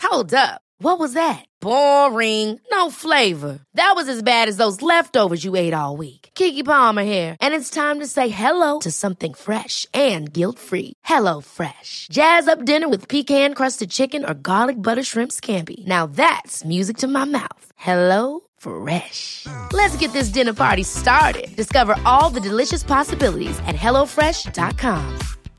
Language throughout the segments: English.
Hold up. What was that? Boring. No flavor. That was as bad as those leftovers you ate all week. Keke Palmer here, and it's time to say hello to something fresh and guilt-free. Hello Fresh. Jazz up dinner with pecan-crusted chicken or garlic butter shrimp scampi. Now that's music to my mouth. Hello Fresh. Let's get this dinner party started. Discover all the delicious possibilities at hellofresh.com.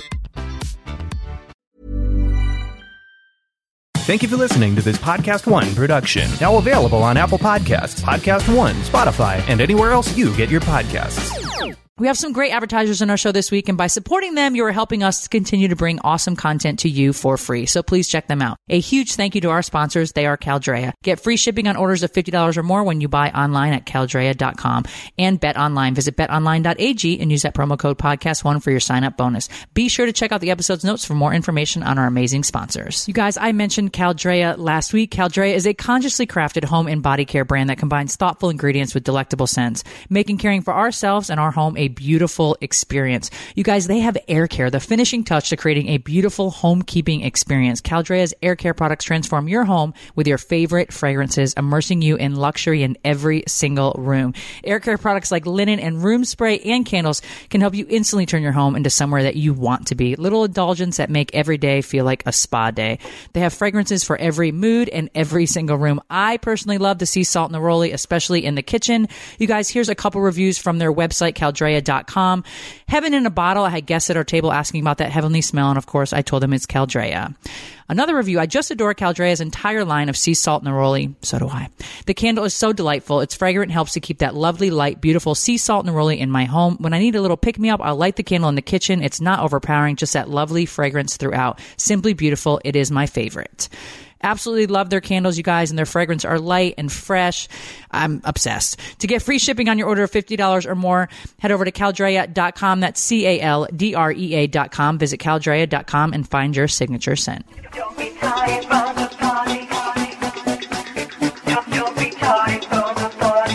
Thank you for listening to this Podcast One production. Now available on Apple Podcasts, Podcast One, Spotify, and anywhere else you get your podcasts. We have some great advertisers on our show this week, and by supporting them, you are helping us continue to bring awesome content to you for free. So please check them out. A huge thank you to our sponsors. They are Caldrea. Get free shipping on orders of $50 or more when you buy online at Caldrea.com and BetOnline. Visit betonline.ag and use that promo code podcast1 for your sign-up bonus. Be sure to check out the episode's notes for more information on our amazing sponsors. You guys, I mentioned Caldrea last week. Caldrea is a consciously crafted home and body care brand that combines thoughtful ingredients with delectable scents, making caring for ourselves and our home a beautiful experience. You guys, they have air care, the finishing touch to creating a beautiful homekeeping experience. Caldrea's air care products transform your home with your favorite fragrances, immersing you in luxury in every single room. Air care products like linen and room spray and candles can help you instantly turn your home into somewhere that you want to be. Little indulgence that make every day feel like a spa day. They have fragrances for every mood and every single room. I personally love the sea salt neroli, especially in the kitchen. You guys, here's a couple reviews from their website, Caldrea.com. Heaven in a bottle. I had guests at our table asking about that heavenly smell, and of course I told them it's Caldrea. Another review, I just adore Caldrea's entire line of sea salt neroli. So do I. The candle is so delightful. It's fragrant, helps to keep that lovely, light, beautiful sea salt neroli in my home. When I need a little pick-me-up, I'll light the candle in the kitchen. It's not overpowering, just that lovely fragrance throughout. Simply beautiful. It is my favorite. Absolutely love their candles, you guys, and their fragrance are light and fresh. I'm obsessed. To get free shipping on your order of $50 or more, head over to Caldrea.com. That's Caldrea.com. Visit Caldrea.com and find your signature scent. Don't be tired from the party. Don't be tired from the party.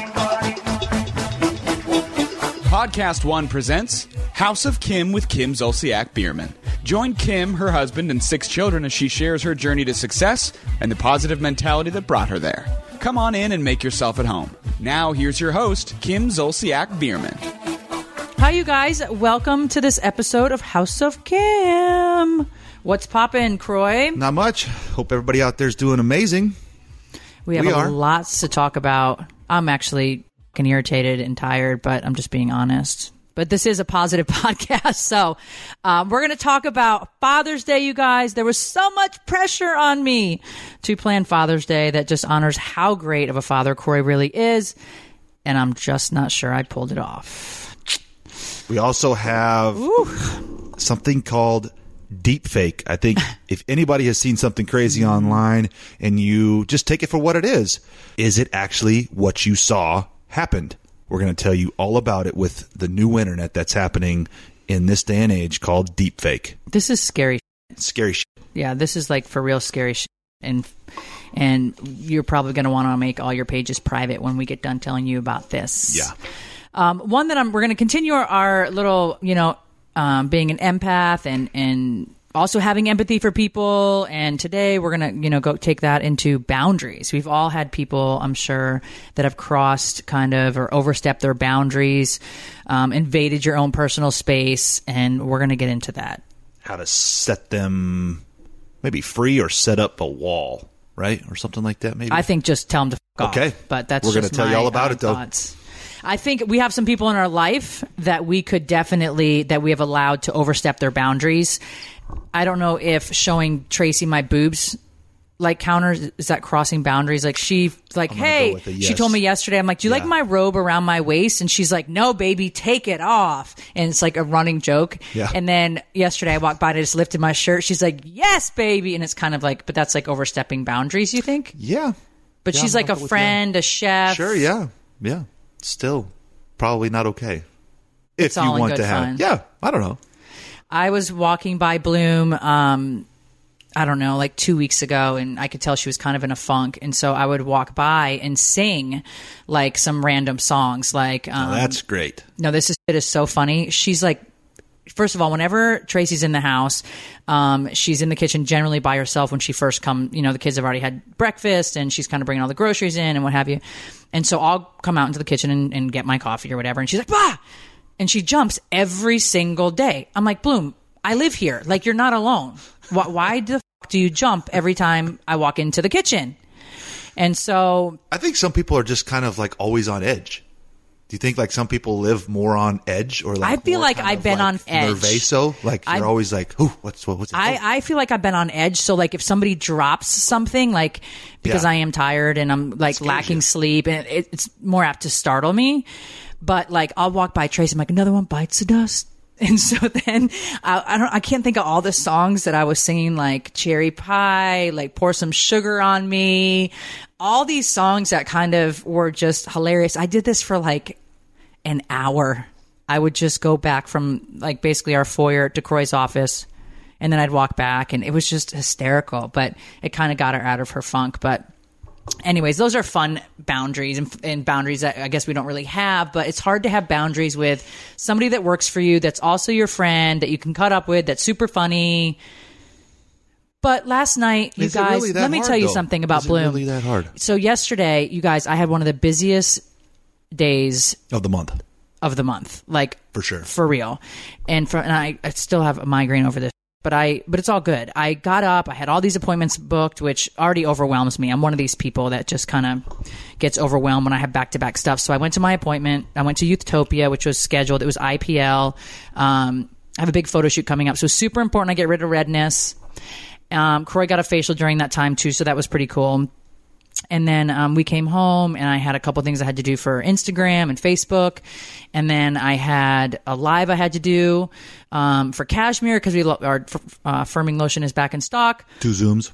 Podcast One presents House of Kim with Kim Zolciak Biermann. Join Kim, her husband, and 6 children as she shares her journey to success and the positive mentality that brought her there. Come on in and make yourself at home. Now, here's your host, Kim Zolciak Biermann. Hi, you guys. Welcome to this episode of House of Kim. What's poppin', Croy? Not much. Hope everybody out there is doing amazing. We have lots to talk about. I'm actually fucking irritated and tired, but I'm just being honest. But this is a positive podcast, so we're going to talk about Father's Day, you guys. There was so much pressure on me to plan Father's Day that just honors how great of a father Corey really is, and I'm just not sure I pulled it off. We also have something called deepfake. I think if anybody has seen something crazy online and you just take it for what it is it actually what you saw happened? We're going to tell you all about it with the new internet that's happening in this day and age called deepfake. This is scary. Scary shit. Yeah, this is like for real scary shit. And you're probably going to want to make all your pages private when we get done telling you about this. Yeah. One that we're going to continue our little, being an empath and also having empathy for people. And today we're going to, go take that into boundaries. We've all had people, I'm sure, that have crossed kind of or overstepped their boundaries, invaded your own personal space. And we're going to get into that. How to set them maybe free or set up a wall, right? Or something like that, maybe. I think just tell them to fuck off. Okay. But that's we're going to tell you all about it, though. Thoughts. I think we have some people in our life that we could definitely, that we have allowed to overstep their boundaries. I don't know if showing Tracy my boobs like counters, is that crossing boundaries? Like she hey, she told me yesterday, I'm like, do you like my robe around my waist? And she's like, no, baby, take it off. And it's like a running joke. Yeah. And then yesterday I walked by and I just lifted my shirt. She's like, yes, baby. And it's kind of like, but that's like overstepping boundaries, you think? Yeah. But she's like a friend, a chef. Sure. Yeah. Yeah. Still probably not okay. If you want to have, fun. Yeah, I don't know. I was walking by Bloom, I don't know, like 2 weeks ago, and I could tell she was kind of in a funk. And so I would walk by and sing like some random songs. Like, that's great. No, it is so funny. She's like first of all, whenever Tracy's in the house, she's in the kitchen generally by herself when she first come. You know, the kids have already had breakfast and she's kind of bringing all the groceries in and what have you. And so I'll come out into the kitchen and get my coffee or whatever. And she's like, bah! And she jumps every single day. I'm like, Bloom, I live here. Like, you're not alone. Why the fuck do you jump every time I walk into the kitchen? And so I think some people are just kind of like always on edge. Do you think like some people live more on edge, or like I feel more like kind I've of been like on edge. Nervoso, like you're always like, "Ooh, what's it?" I feel like I've been on edge. So like if somebody drops something, like because Yeah. I am tired and I'm like lacking sleep, and it's more apt to startle me. But like I'll walk by Tracy, I'm like, another one bites the dust. And so then I can't think of all the songs that I was singing, like Cherry Pie, like Pour Some Sugar on Me, all these songs that kind of were just hilarious. I did this for like an hour. I would just go back from like basically our foyer to Croy's office, and then I'd walk back, and it was just hysterical, but it kind of got her out of her funk. But anyways, those are fun boundaries and boundaries that I guess we don't really have, but it's hard to have boundaries with somebody that works for you, that's also your friend, that you can cut up with, that's super funny. But last night, you Is it guys, really that let me hard, tell you though? something about Is it Bloom. really that hard? So yesterday, you guys, I had one of the busiest days of the month. Like For sure. for real. And I still have a migraine over this, but it's all good. I got up, I had all these appointments booked, which already overwhelms me. I'm one of these people that just kind of gets overwhelmed when I have back-to-back stuff. So I went to my appointment. I went to Youthtopia, which was scheduled. It was IPL. I have a big photo shoot coming up, so super important I get rid of redness. Croy got a facial during that time too, so that was pretty cool. And then we came home, and I had a couple things I had to do for Instagram and Facebook. And then I had a live I had to do for Cashmere, because our firming lotion is back in stock. 2 Zooms.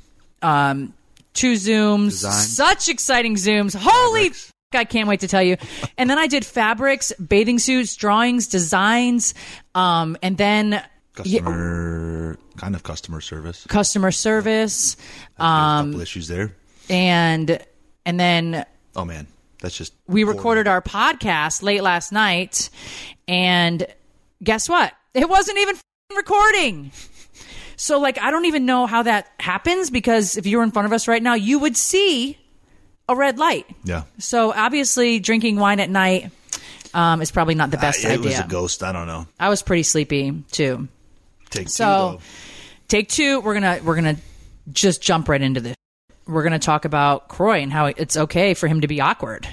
2 Zooms. Design. Such exciting Zooms. Holy f***, I can't wait to tell you. And then I did fabrics, bathing suits, drawings, designs, and then Customer service. customer service. A couple issues there. And then Oh man, that's just we recorded our podcast late last night, and guess what? It wasn't even recording. So like, I don't even know how that happens, because if you were in front of us right now, you would see a red light. Yeah. So obviously drinking wine at night is probably not the best idea. It was a ghost. I don't know. I was pretty sleepy too. Take 2 So though. take 2. We're gonna just jump right into this. We're gonna talk about Croy and how it's okay for him to be awkward,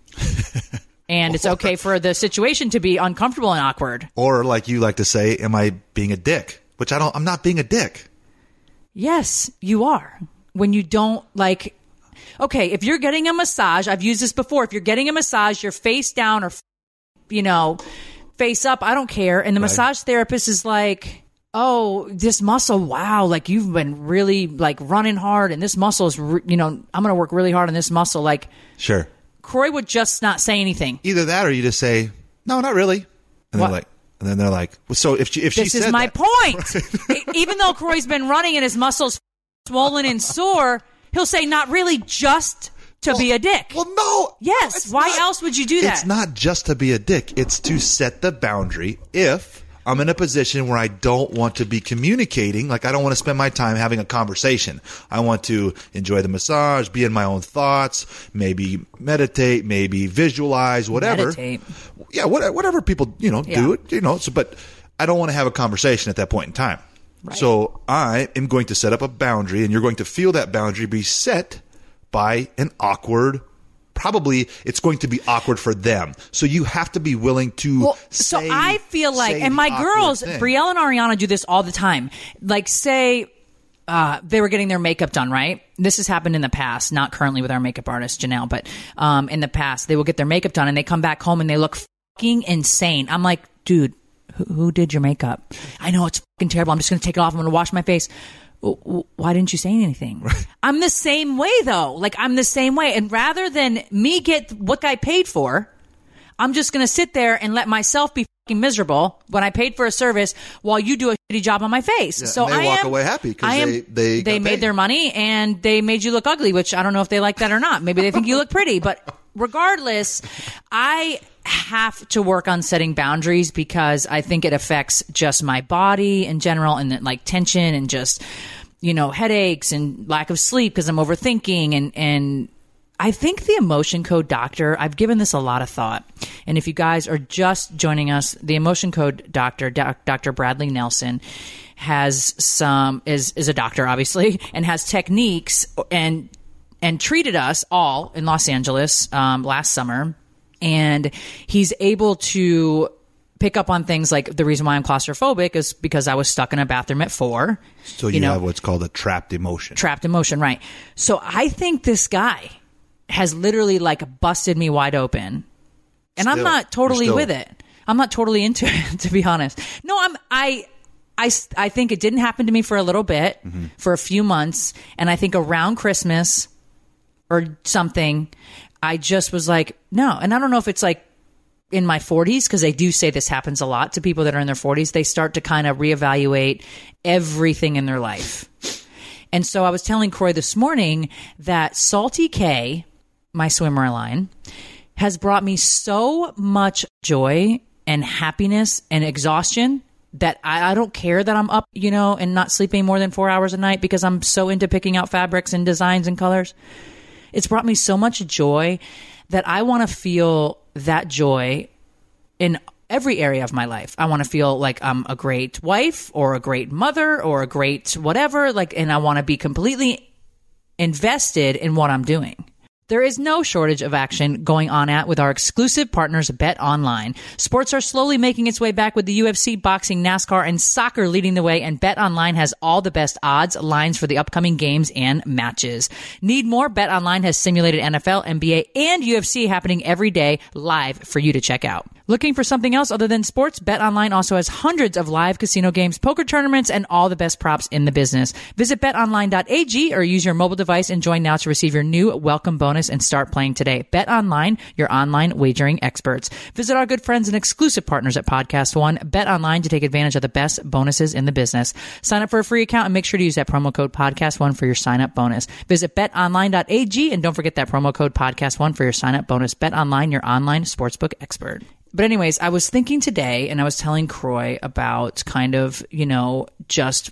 and it's okay for the situation to be uncomfortable and awkward. Or like you like to say, am I being a dick? Which I'm not being a dick. Yes, you are. When you don't like. Okay, if you're getting a massage, I've used this before. If you're getting a massage, you're face down or face up. I don't care. And the massage therapist is like, oh, this muscle, wow, like you've been really like running hard, and this muscle is, I'm going to work really hard on this muscle. Like, Sure. Croy would just not say anything. Either that, or you just say, no, not really. And What? they're like, well, so if she This said is my that- point. Even though Croy's been running and his muscles swollen and sore, he'll say, not really, just to be a dick. Well, no. Yes. It's Why not- else would you do that? It's not just to be a dick. It's to set the boundary if I'm in a position where I don't want to be communicating. Like, I don't want to spend my time having a conversation. I want to enjoy the massage, be in my own thoughts, maybe meditate, maybe visualize, whatever. Meditate. Yeah, whatever people, do it, so, but I don't want to have a conversation at that point in time. Right. So I am going to set up a boundary, and you're going to feel that boundary be set by an awkward, probably it's going to be awkward for them. So you have to be willing to so say, I feel like, say and the my awkward girls, thing. Brielle and Ariana do this all the time. Like, say they were getting their makeup done, right? This has happened in the past, not currently with our makeup artist, Janelle, but in the past, they will get their makeup done and they come back home and they look fucking insane. I'm like, dude, who did your makeup? I know it's fucking terrible. I'm just going to take it off. I'm going to wash my face. Why didn't you say anything? Right. I'm the same way, though. Like, I'm the same way. And rather than me get what I paid for, I'm just going to sit there and let myself be fucking miserable when I paid for a service while you do a shitty job on my face. Yeah, so and they walk away happy because they got made paid. their money and they made you look ugly, which I don't know if they like that or not. Maybe they think you look pretty, but regardless, I have to work on setting boundaries because I think it affects just my body in general, and then, like, tension and just, you know, headaches and lack of sleep because I'm overthinking. And I think the Emotion Code Doctor, I've given this a lot of thought. And if you guys are just joining us, the Emotion Code Doctor, Dr. Bradley Nelson, is a doctor, obviously, and has techniques and treated us all in Los Angeles last summer. And he's able to pick up on things like the reason why I'm claustrophobic is because I was stuck in a bathroom at 4. So you have what's called a trapped emotion. Trapped emotion, right. So I think this guy has literally, like, busted me wide open. And I'm not totally with it. I'm not totally into it, to be honest. No, I think it didn't happen to me for a little bit, for a few months. And I think around Christmas or something, I just was like, no. And I don't know if it's like in my 40s, because they do say this happens a lot to people that are in their 40s. They start to kind of reevaluate everything in their life. And so I was telling Croy this morning that Salty K, my swimwear line, has brought me so much joy and happiness and exhaustion that I don't care that I'm up, you know, and not sleeping more than 4 hours a night because I'm so into picking out fabrics and designs and colors. It's brought me so much joy that I want to feel that joy in every area of my life. I want to feel like I'm a great wife or a great mother or a great whatever, like, and I want to be completely invested in what I'm doing. There is no shortage of action going on with our exclusive partners, Bet Online. Sports are slowly making its way back with the UFC, boxing, NASCAR, and soccer leading the way, and Bet Online has all the best odds, lines for the upcoming games and matches. Need more? Bet Online has simulated NFL, NBA, and UFC happening every day live for you to check out. Looking for something else other than sports? Bet Online also has hundreds of live casino games, poker tournaments, and all the best props in the business. Visit betonline.ag or use your mobile device and join now to receive your new welcome bonus and start playing today. Bet Online, your online wagering experts. Visit our good friends and exclusive partners at Podcast One. Bet Online to take advantage of the best bonuses in the business. Sign up for a free account and make sure to use that promo code Podcast One for your sign up bonus. Visit betonline.ag and don't forget that promo code Podcast One for your sign up bonus. Bet Online, your online sportsbook expert. But anyways, I was thinking today, and I was telling Croy about kind of, you know, just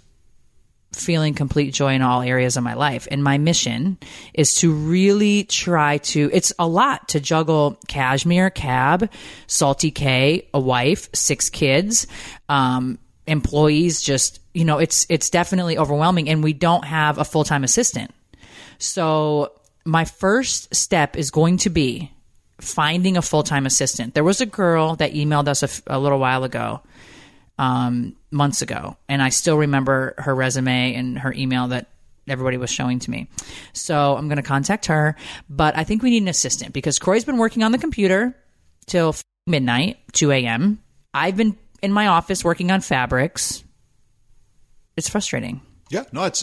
feeling complete joy in all areas of my life. And my mission is to really try to, it's a lot to juggle Cashmere, Cab, Salty K, a wife, 6 kids, employees, just, you know, it's definitely overwhelming. And we don't have a full-time assistant. So my first step is going to be finding a full-time assistant. There was a girl that emailed us a little while ago, months ago, and I still remember her resume and her email that everybody was showing to me. So I'm going to contact her, but I think we need an assistant because Croy's been working on the computer till midnight, 2 a.m. I've been in my office working on fabrics. It's frustrating. Yeah, no, it's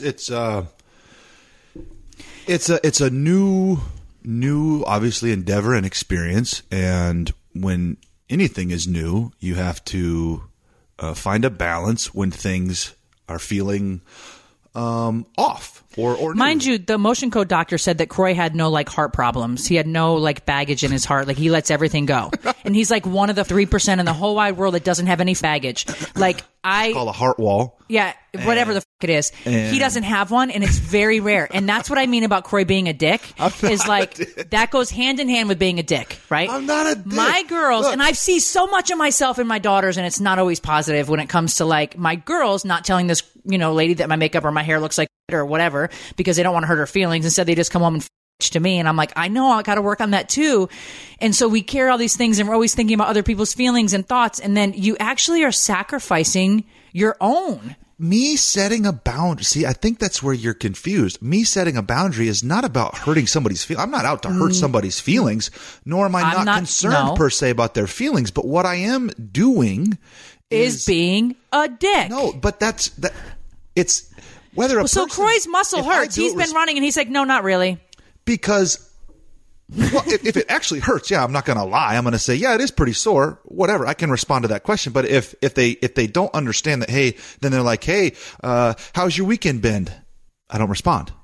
a new obviously endeavor and experience, and when anything is new, you have to find a balance when things are feeling off or new. Mind you, the Emotion Code Doctor said that Croy had no like heart problems. He had no like baggage in his heart. Like he lets everything go. And he's like one of the 3% in the whole wide world that doesn't have any baggage. Like it's called a heart wall. Yeah, whatever the it is. He doesn't have one, and it's very rare. And that's what I mean about Croy being a dick. Is like that goes hand in hand with being a dick, right? I'm not a dick. My girls, and I see so much of myself in my daughters, and it's not always positive when it comes to like my girls not telling this, you know, lady that my makeup or my hair looks like or whatever because they don't want to hurt her feelings. Instead, they just come home and to me, and I'm like, I know I got to work on that too. And so we carry all these things, and we're always thinking about other people's feelings and thoughts, and then you actually are sacrificing your own. Me setting a boundary. See, I think that's where you're confused. Me setting a boundary is not about hurting somebody's feelings. I'm not out to hurt somebody's feelings, nor am I not concerned per se about their feelings. But what I am doing is being a dick. No, but it's whether a person. So Croy's muscle hurts. He's been running, and he's like, no, not really. Because well, if it actually hurts, yeah, I'm not going to lie. I'm going to say, yeah, it is pretty sore. Whatever. I can respond to that question. But if they don't understand that, hey, then they're like, hey, how's your weekend been? I don't respond.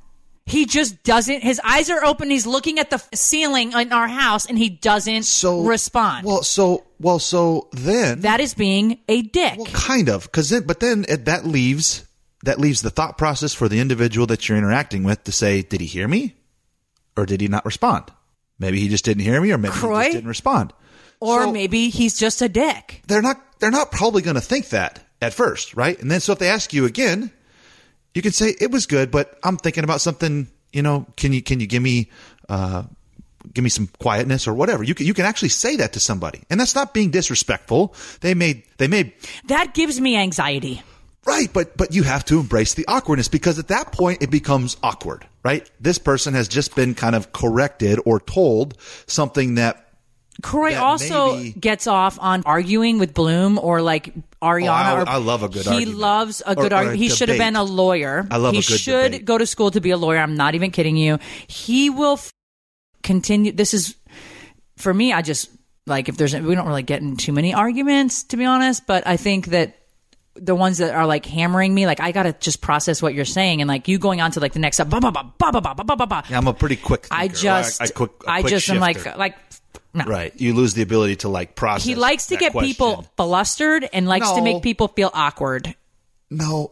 He just doesn't. His eyes are open. He's looking at the ceiling in our house, and he doesn't respond. So then that is being a dick. Well, kind of, but then that leaves the thought process for the individual that you're interacting with to say, did he hear me, or did he not respond? Maybe he just didn't hear me, or maybe he just didn't respond, or maybe he's just a dick. They're not probably going to think that at first, right? And then so if they ask you again, you can say, it was good, but I'm thinking about something, can you give me some quietness or whatever. You can actually say that to somebody. And that's not being disrespectful. They may that gives me anxiety. Right, but you have to embrace the awkwardness, because at that point it becomes awkward, right? This person has just been kind of corrected or told something that Kroy also gets off on arguing with Bloom or like Ariana. I love a good argument. He loves a good argument. He should have been a lawyer. I love a good He should debate. go to school to be a lawyer. I'm not even kidding you. He will continue. This is, for me, I just, like, we don't really get in too many arguments, to be honest, but I think that the ones that are like hammering me, like, I gotta just process what you're saying, and like you going on to like the next step, Yeah, I'm a pretty quick thinker. I just am like no. Right. You lose the ability to like process. He likes to get question. people flustered and likes to make people feel awkward. No.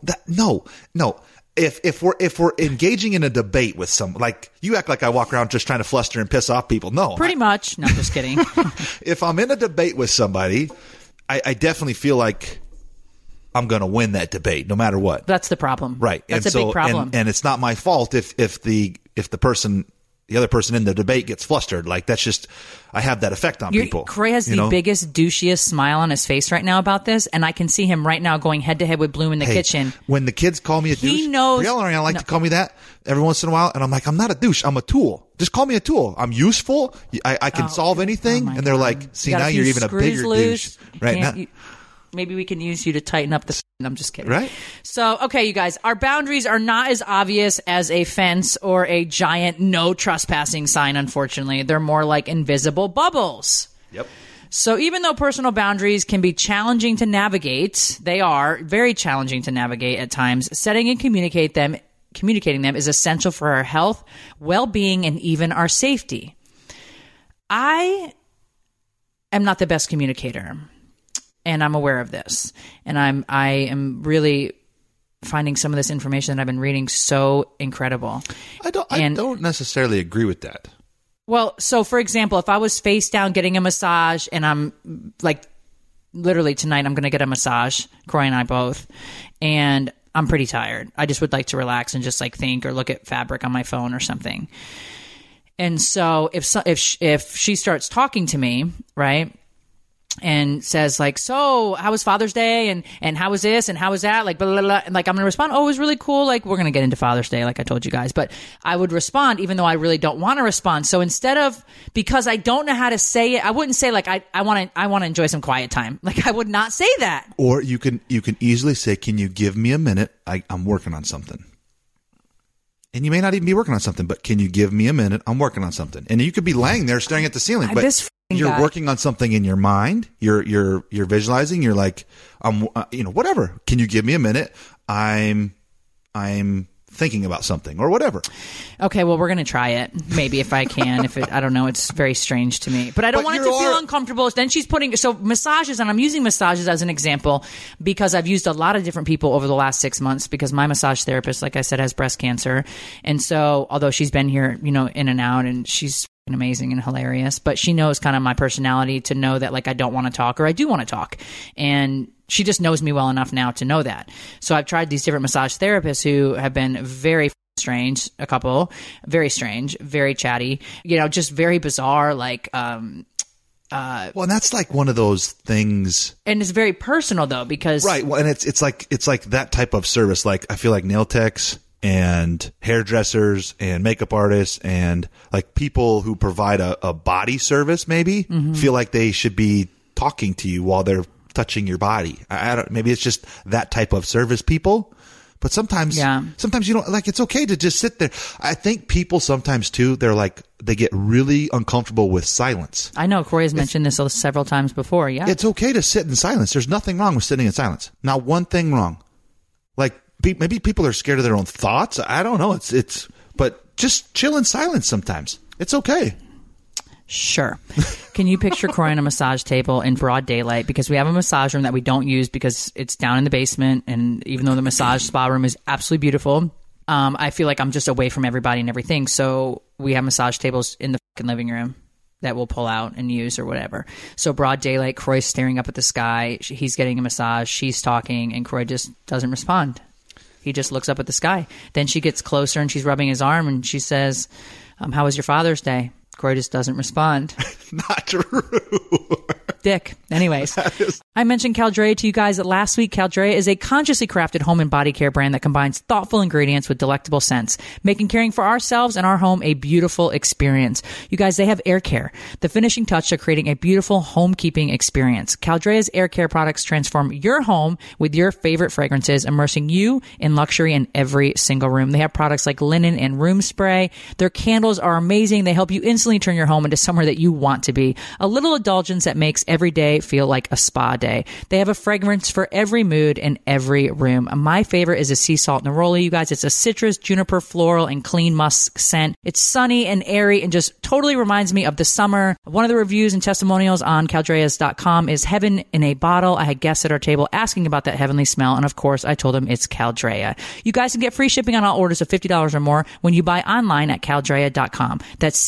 If we're engaging in a debate with someone, like, you act like I walk around just trying to fluster and piss off people. No. Pretty much. No, just kidding. If I'm in a debate with somebody, I definitely feel like I'm going to win that debate no matter what. That's the problem. Right. That's a big problem. And it's not my fault if the other person in the debate gets flustered. Like, that's just, I have that effect on people. Kroy has the biggest, douchiest smile on his face right now about this, and I can see him right now going head to head with Bloom in the kitchen. When the kids call me a douche, he knows. Brielle and I like to call me that every once in a while, and I'm like, I'm not a douche, I'm a tool. Just call me a tool. I'm useful. I can solve anything. And they're like, see, now you're even a bigger douche. Right now. Maybe we can use you to tighten up the... I'm just kidding. Right. So, okay, you guys, our boundaries are not as obvious as a fence or a giant no trespassing sign, unfortunately. They're more like invisible bubbles. Yep. So even though personal boundaries can be challenging to navigate, they are very challenging to navigate at times, setting and communicating them is essential for our health, well-being, and even our safety. I am not the best communicator. And I'm aware of this, and I am really finding some of this information that I've been reading so incredible. I don't necessarily agree with that. Well, so for example, if I was face down getting a massage, and I'm like, literally tonight I'm going to get a massage, Kroy and I both, and I'm pretty tired. I just would like to relax and just like think or look at fabric on my phone or something. And so if she starts talking to me, right, and says like, so how was Father's Day, and how was this and how was that, like blah, blah, blah. And like, I'm gonna respond, oh, it was really cool, like we're gonna get into Father's Day like I told you guys, but I would respond even though I really don't want to respond. So instead of, because I don't know how to say it, I wouldn't say like I want to enjoy some quiet time. Like, I would not say that. Or you can easily say, can you give me a minute, I'm working on something. And you may not even be working on something, but can you give me a minute? I'm working on something. And you could be laying there staring at the ceiling, but you're working on something in your mind. You're visualizing. You're like, whatever. Can you give me a minute? I'm thinking about something or whatever. Okay, well, we're going to try it. Maybe if I can. I don't know. It's very strange to me. But I don't want it to feel uncomfortable. Then she's so massages, and I'm using massages as an example because I've used a lot of different people over the last 6 months because my massage therapist, like I said, has breast cancer. And so although she's been here, in and out, and she's amazing and hilarious, but she knows kind of my personality to know that like I don't want to talk or I do want to talk. And she just knows me well enough now to know that. So I've tried these different massage therapists who have been very strange, a couple, very strange, very chatty, just very bizarre, like, well, and that's like one of those things. And it's very personal though, because. Right. Well, and it's like that type of service. Like, I feel like nail techs and hairdressers and makeup artists and like people who provide a body service maybe feel like they should be talking to you while they're touching your body. I don't, maybe it's just that type of service people, but sometimes like, it's okay to just sit there. I think people sometimes too, they get really uncomfortable with silence. I know Kroy has mentioned this several times before. Yeah. It's okay to sit in silence. There's nothing wrong with sitting in silence. Not one thing wrong. Like, maybe people are scared of their own thoughts. I don't know. but just chill in silence sometimes. It's okay. Sure. Can you picture Croy on a massage table in broad daylight? Because we have a massage room that we don't use because it's down in the basement. And even though the massage spa room is absolutely beautiful, I feel like I'm just away from everybody and everything. So we have massage tables in the fucking living room that we'll pull out and use or whatever. So broad daylight, Croy's staring up at the sky. He's getting a massage. She's talking, and Croy just doesn't respond. He just looks up at the sky. Then she gets closer and she's rubbing his arm and she says, how was your Father's Day? Croy just doesn't respond. Not true. Dick. Anyways, I mentioned Caldrea to you guys last week. Caldrea is a consciously crafted home and body care brand that combines thoughtful ingredients with delectable scents, making caring for ourselves and our home a beautiful experience. You guys, they have air care, the finishing touch to creating a beautiful homekeeping experience. Caldrea's air care products transform your home with your favorite fragrances, immersing you in luxury in every single room. They have products like linen and room spray. Their candles are amazing. They help you instantly turn your home into somewhere that you want to be. A little indulgence that makes every day feel like a spa day. They have a fragrance for every mood and every room. My favorite is a sea salt neroli. You guys, it's a citrus, juniper, floral, and clean musk scent. It's sunny and airy and just totally reminds me of the summer. One of the reviews and testimonials on caldreas.com is heaven in a bottle. I had guests at our table asking about that heavenly smell, and of course, I told them it's Caldrea. You guys can get free shipping on all orders of $50 or more when you buy online at caldrea.com. That's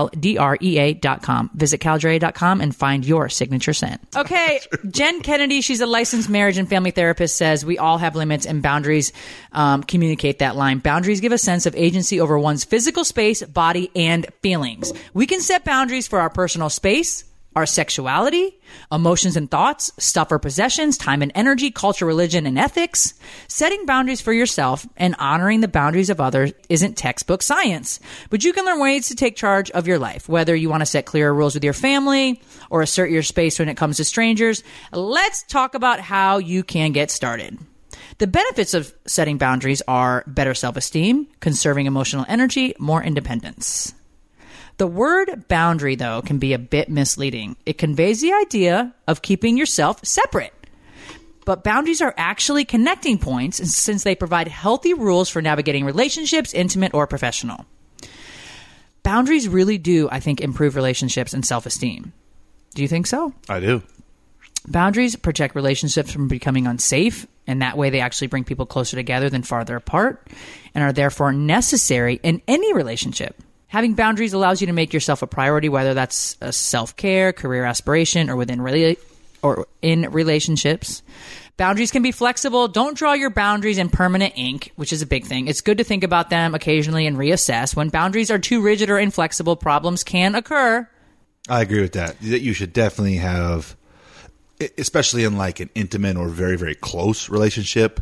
CALDREA.com. Visit caldrea.com and find your signature scent. Okay, Jen Kennedy, she's a licensed marriage and family therapist, says we all have limits and boundaries communicate that line. Boundaries give a sense of agency over one's physical space, body, and feelings. We can set boundaries for our personal space, our sexuality, emotions and thoughts, stuff or possessions, time and energy, culture, religion, and ethics. Setting boundaries for yourself and honoring the boundaries of others isn't textbook science, but you can learn ways to take charge of your life, whether you want to set clearer rules with your family or assert your space when it comes to strangers. Let's talk about how you can get started. The benefits of setting boundaries are better self-esteem, conserving emotional energy, more independence. The word boundary, though, can be a bit misleading. It conveys the idea of keeping yourself separate. But boundaries are actually connecting points since they provide healthy rules for navigating relationships, intimate or professional. Boundaries really do, I think, improve relationships and self-esteem. Do you think so? I do. Boundaries protect relationships from becoming unsafe, and that way they actually bring people closer together than farther apart, and are therefore necessary in any relationship. Having boundaries allows you to make yourself a priority, whether that's a self-care, career aspiration, or in relationships. Boundaries can be flexible. Don't draw your boundaries in permanent ink, which is a big thing. It's good to think about them occasionally and reassess. When boundaries are too rigid or inflexible, problems can occur. I agree with that. That you should definitely have, especially in like an intimate or very, very close relationship,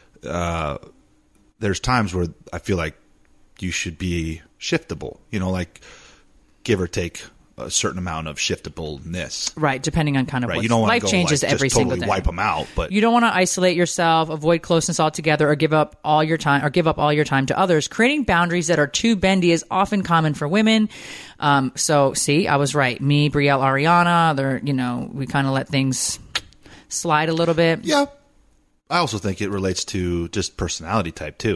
there's times where I feel like you should be shiftable, like give or take a certain amount of shiftableness. Right, depending on kind of what you don't want life to go changes like, every just single totally day. Wipe them out, but you don't want to isolate yourself, avoid closeness altogether, or give up all your time to others. Creating boundaries that are too bendy is often common for women. So, see, I was right. Me, Brielle, Ariana, we kind of let things slide a little bit. Yeah, I also think it relates to just personality type too.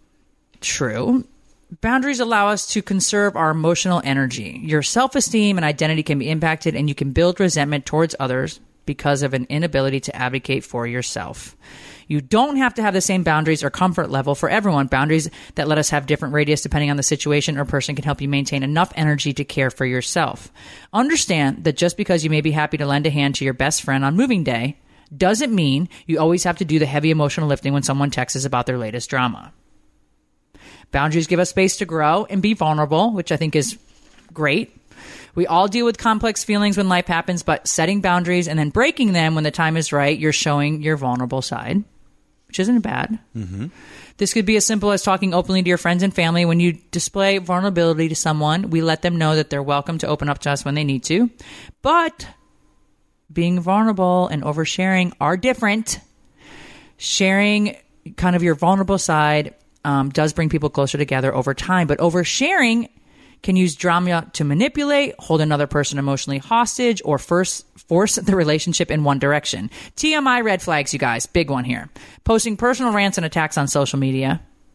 True. Boundaries allow us to conserve our emotional energy. Your self-esteem and identity can be impacted, and you can build resentment towards others because of an inability to advocate for yourself. You don't have to have the same boundaries or comfort level for everyone. Boundaries that let us have different radius depending on the situation or person can help you maintain enough energy to care for yourself. Understand that just because you may be happy to lend a hand to your best friend on moving day doesn't mean you always have to do the heavy emotional lifting when someone texts about their latest drama. Boundaries give us space to grow and be vulnerable, which I think is great. We all deal with complex feelings when life happens, but setting boundaries and then breaking them when the time is right, you're showing your vulnerable side, which isn't bad. Mm-hmm. This could be as simple as talking openly to your friends and family. When you display vulnerability to someone, we let them know that they're welcome to open up to us when they need to. But being vulnerable and oversharing are different. Sharing kind of your vulnerable side does bring people closer together over time, but oversharing can use drama to manipulate, hold another person emotionally hostage, or force the relationship in one direction. TMI red flags, you guys. Big one here. Posting personal rants and attacks on social media.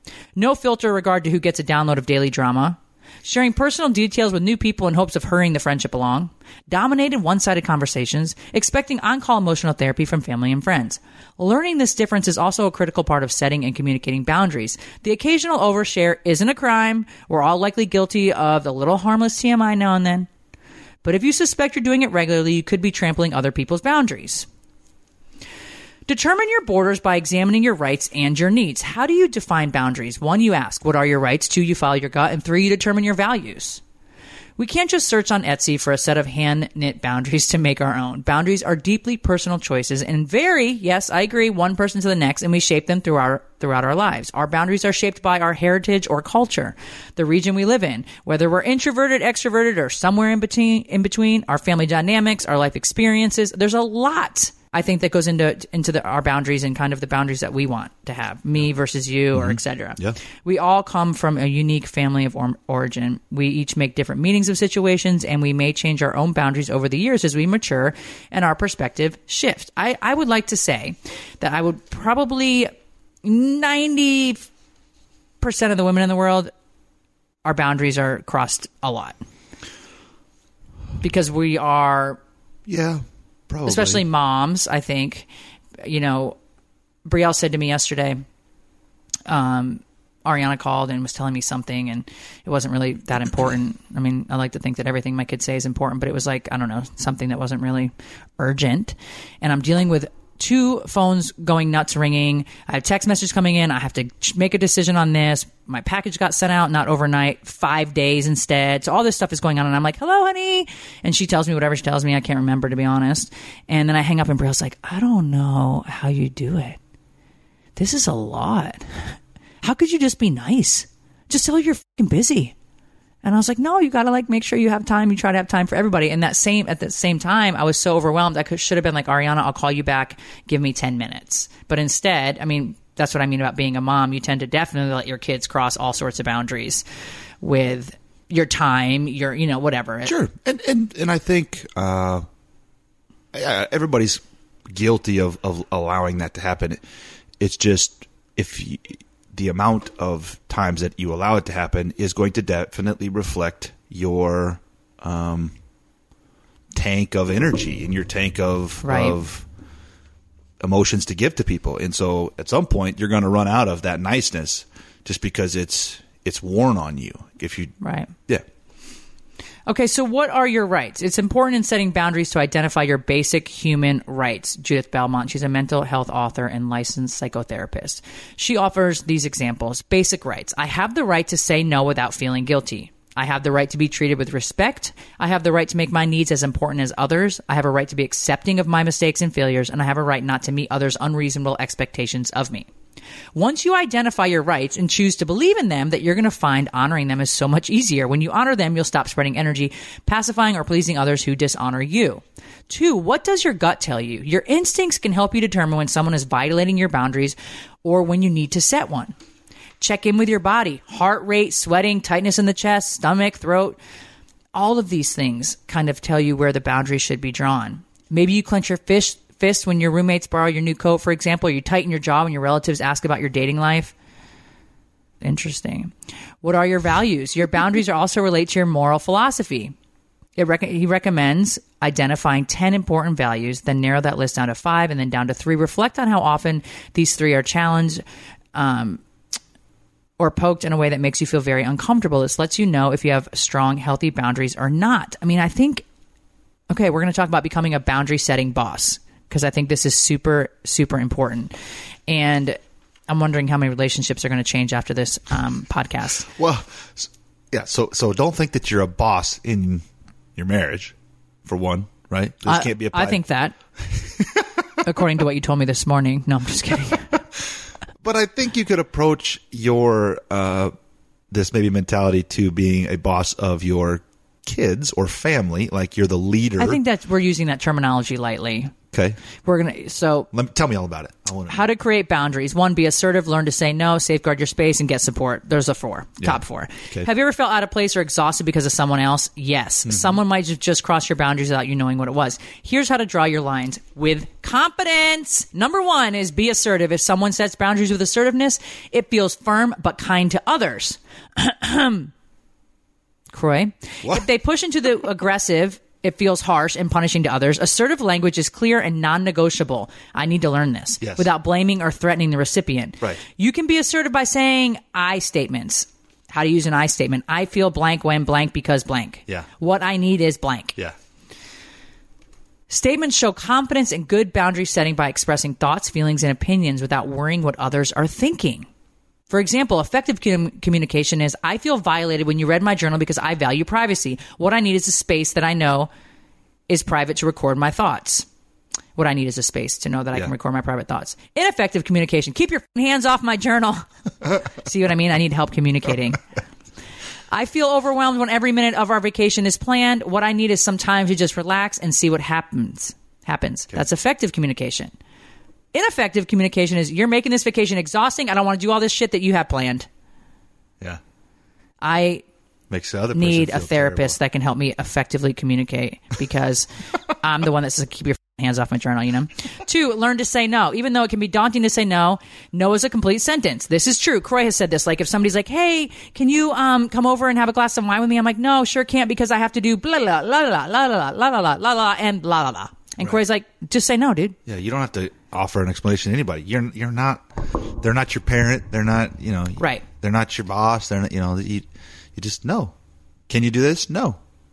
No filter regard to who gets a download of daily drama. Sharing personal details with new people in hopes of hurrying the friendship along. Dominated one-sided conversations. Expecting on-call emotional therapy from family and friends. Learning this difference is also a critical part of setting and communicating boundaries. The occasional overshare isn't a crime. We're all likely guilty of a little harmless TMI now and then. But if you suspect you're doing it regularly, you could be trampling other people's boundaries. Determine your borders by examining your rights and your needs. How do you define boundaries? 1, you ask, what are your rights? 2, you follow your gut. And 3, you determine your values. We can't just search on Etsy for a set of hand-knit boundaries to make our own. Boundaries are deeply personal choices and vary, yes, I agree, one person to the next, and we shape them throughout our lives. Our boundaries are shaped by our heritage or culture, the region we live in, whether we're introverted, extroverted, or somewhere in between, our family dynamics, our life experiences. There's a lot, I think, that goes into our boundaries and kind of the boundaries that we want to have, me versus you, or et cetera. Yeah. We all come from a unique family of origin. We each make different meanings of situations, and we may change our own boundaries over the years as we mature and our perspective shift. I would like to say that I would probably 90% of the women in the world, our boundaries are crossed a lot. Because we are... Yeah. Probably. Especially moms, I think. You know, Brielle said to me yesterday, Ariana called and was telling me something, and it wasn't really that important. I mean, I like to think that everything my kids say is important, but it was like, I don't know, something that wasn't really urgent. And I'm dealing with 2 phones going nuts ringing. I have text messages coming in. I have to make a decision on this. My package got sent out, not overnight, 5 days instead. So all this stuff is going on, and I'm like, hello, honey. And she tells me whatever she tells me. I can't remember, to be honest. And then I hang up, and Brielle's like, I don't know how you do it. This is a lot. How could you just be nice? Just tell her you're fucking busy. And I was like, no, you got to like make sure you have time. You try to have time for everybody. And at the same time, I was so overwhelmed. I should have been like, Ariana, I'll call you back. Give me 10 minutes. But instead, I mean, that's what I mean about being a mom. You tend to definitely let your kids cross all sorts of boundaries with your time, your, you know, whatever. Sure. And I think everybody's guilty of allowing that to happen. It's just the amount of times that you allow it to happen is going to definitely reflect your tank of energy and your tank of emotions to give to people. And so at some point you're going to run out of that niceness just because it's worn on you. Yeah. Okay, so what are your rights? It's important in setting boundaries to identify your basic human rights. Judith Belmont, she's a mental health author and licensed psychotherapist. She offers these examples. Basic rights. I have the right to say no without feeling guilty. I have the right to be treated with respect. I have the right to make my needs as important as others. I have a right to be accepting of my mistakes and failures, and I have a right not to meet others' unreasonable expectations of me. Once you identify your rights and choose to believe in them, that you're going to find honoring them is so much easier. When you honor them, you'll stop spreading energy, pacifying or pleasing others who dishonor you. 2, what does your gut tell you? Your instincts can help you determine when someone is violating your boundaries or when you need to set one. Check in with your body. Heart rate, sweating, tightness in the chest, stomach, throat. All of these things kind of tell you where the boundaries should be drawn. Maybe you clench your fist when your roommates borrow your new coat, for example, or you tighten your jaw when your relatives ask about your dating life. Interesting. What are your values? Your boundaries are also relate to your moral philosophy. He recommends identifying 10 important values, then narrow that list down to 5 and then down to 3. Reflect on how often these 3 are challenged or poked in a way that makes you feel very uncomfortable. This lets you know if you have strong, healthy boundaries or not. I mean, I think, okay, we're going to talk about becoming a boundary setting boss, because I think this is super, super important. And I'm wondering how many relationships are going to change after this podcast. Well, yeah. So don't think that you're a boss in your marriage, for one, right? This can't be applied. I think that, according to what you told me this morning. No, I'm just kidding. But I think you could approach your this maybe mentality to being a boss of your kids or family, like you're the leader. I think that we're using that terminology lightly. Okay. Tell me all about it. I want how to create boundaries. 1, be assertive, learn to say no, safeguard your space, and get support. There's a 4. Yeah. Top 4. Okay. Have you ever felt out of place or exhausted because of someone else? Yes. Mm-hmm. Someone might just cross your boundaries without you knowing what it was. Here's how to draw your lines with confidence. Number 1 is be assertive. If someone sets boundaries with assertiveness, it feels firm but kind to others. Croy. What? If they push into the aggressive, it feels harsh and punishing to others. Assertive language is clear and non-negotiable. I need to learn this. Yes. Without blaming or threatening the recipient. Right. You can be assertive by saying I statements. How to use an I statement. I feel blank when blank because blank. Yeah. What I need is blank. Yeah. Statements show confidence and good boundary setting by expressing thoughts, feelings, and opinions without worrying what others are thinking. For example, effective communication is, I feel violated when you read my journal because I value privacy. What I need is a space that I know is private to record my thoughts. What I need is a space to know that I can record my private thoughts. Ineffective communication. Keep your hands off my journal. See what I mean? I need help communicating. I feel overwhelmed when every minute of our vacation is planned. What I need is some time to just relax and see what happens. Okay. That's effective communication. Ineffective communication is, you're making this vacation exhausting. I don't want to do all this shit that you have planned. Yeah. I Makes the other person need feel a therapist terrible. that can help me effectively communicate, because I'm the one that says, keep your hands off my journal, you know? 2, learn to say no. Even though it can be daunting to say no, no is a complete sentence. This is true. Croy has said this. Like, if somebody's like, hey, can you come over and have a glass of wine with me? I'm like, no, sure can't, because I have to do blah, blah, blah, blah, blah, blah, blah, blah, blah, blah, and blah, blah, blah. And Right. Croy's like, just say no, dude. Yeah, you don't have to offer an explanation to anybody. You're not. They're not your parent. They're not. You know. Right. They're not your boss. They're not. You know. You just no. Can you do this? No.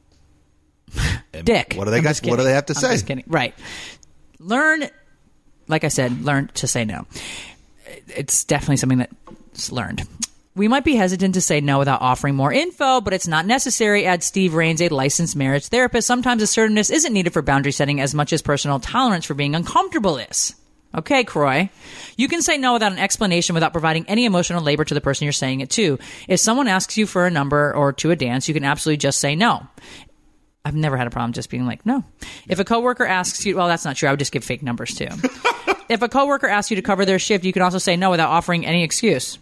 And Dick. What do they I'm got? just What do kidding. they have to I'm say? just kidding. Right. Learn, like I said, learn to say no. It's definitely something that's learned. We might be hesitant to say no without offering more info, but it's not necessary, adds Steve Rains, a licensed marriage therapist. Sometimes assertiveness isn't needed for boundary setting as much as personal tolerance for being uncomfortable is. Okay, Croy. You can say no without an explanation, without providing any emotional labor to the person you're saying it to. If someone asks you for a number or to a dance, you can absolutely just say no. I've never had a problem just being like, no. If a coworker asks you, well, that's not true. I would just give fake numbers too. If a coworker asks you to cover their shift, you can also say no without offering any excuse.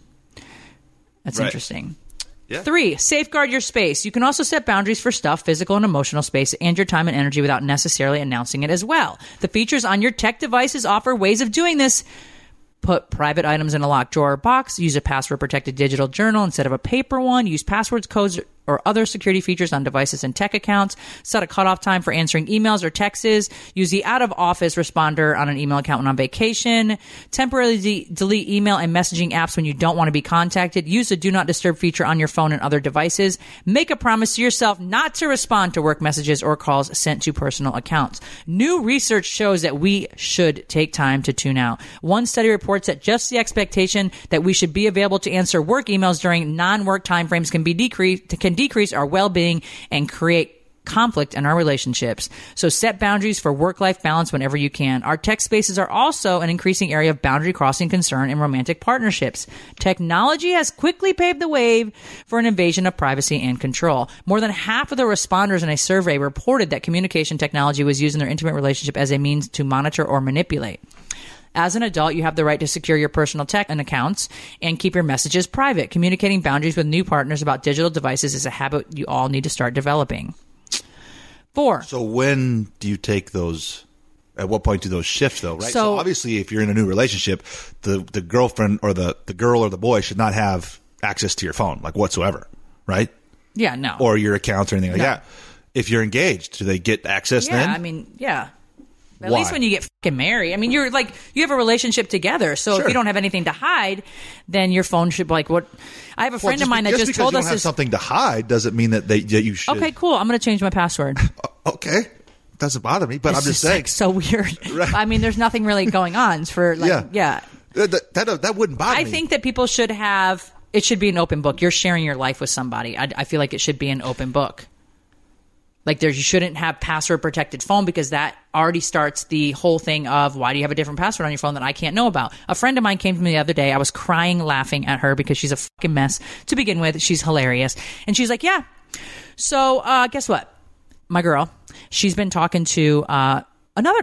That's Right. interesting. Yeah. 3, safeguard your space. You can also set boundaries for stuff, physical and emotional space, and your time and energy without necessarily announcing it as well. The features on your tech devices offer ways of doing this. Put private items in a locked drawer or box. Use a password-protected digital journal instead of a paper one. Use passwords, codes, or other security features on devices and tech accounts. Set a cutoff time for answering emails or texts. Use the out-of-office responder on an email account when on vacation. Temporarily delete email and messaging apps when you don't want to be contacted. Use the Do Not Disturb feature on your phone and other devices. Make a promise to yourself not to respond to work messages or calls sent to personal accounts. New research shows that we should take time to tune out. One study reports that just the expectation that we should be available to answer work emails during non-work timeframes can decrease our well-being and create conflict in our relationships. So set boundaries for work-life balance whenever you can. Our tech spaces are also an increasing area of boundary crossing concern in romantic partnerships. Technology has quickly paved the way for an invasion of privacy and control. More than half of the responders in a survey reported that communication technology was used in their intimate relationship as a means to monitor or manipulate. As an adult, you have the right to secure your personal tech and accounts and keep your messages private. Communicating boundaries with new partners about digital devices is a habit you all need to start developing. 4. So when do you take those? At what point do those shift, though? Right. So obviously, if you're in a new relationship, the girlfriend or the girl or the boy should not have access to your phone, like whatsoever, right? Yeah, no. Or your accounts or anything like No. that. If you're engaged, do they get access yeah, then? I mean, yeah. At Why? least when you get fucking married. I mean, you're like, you have a relationship together. So if Sure. you don't have anything to hide, then your phone should be like, what? I have a friend of mine that just because told you us don't have this. something to hide doesn't mean that that you should. Okay, cool. I'm going to change my password. Okay. Doesn't bother me, but It's I'm just saying. like so weird. Right. I mean, there's nothing really going on for like, yeah. That wouldn't bother I me. think that people should have, it should be an open book. You're sharing your life with somebody. I feel like it should be an open book. Like you shouldn't have password protected phone, because that already starts the whole thing of, why do you have a different password on your phone that I can't know about? A friend of mine came to me the other day. I was crying, laughing at her because she's a fucking mess to begin with. She's hilarious. And she's like, yeah. So guess what? My girl, she's been talking to another girl.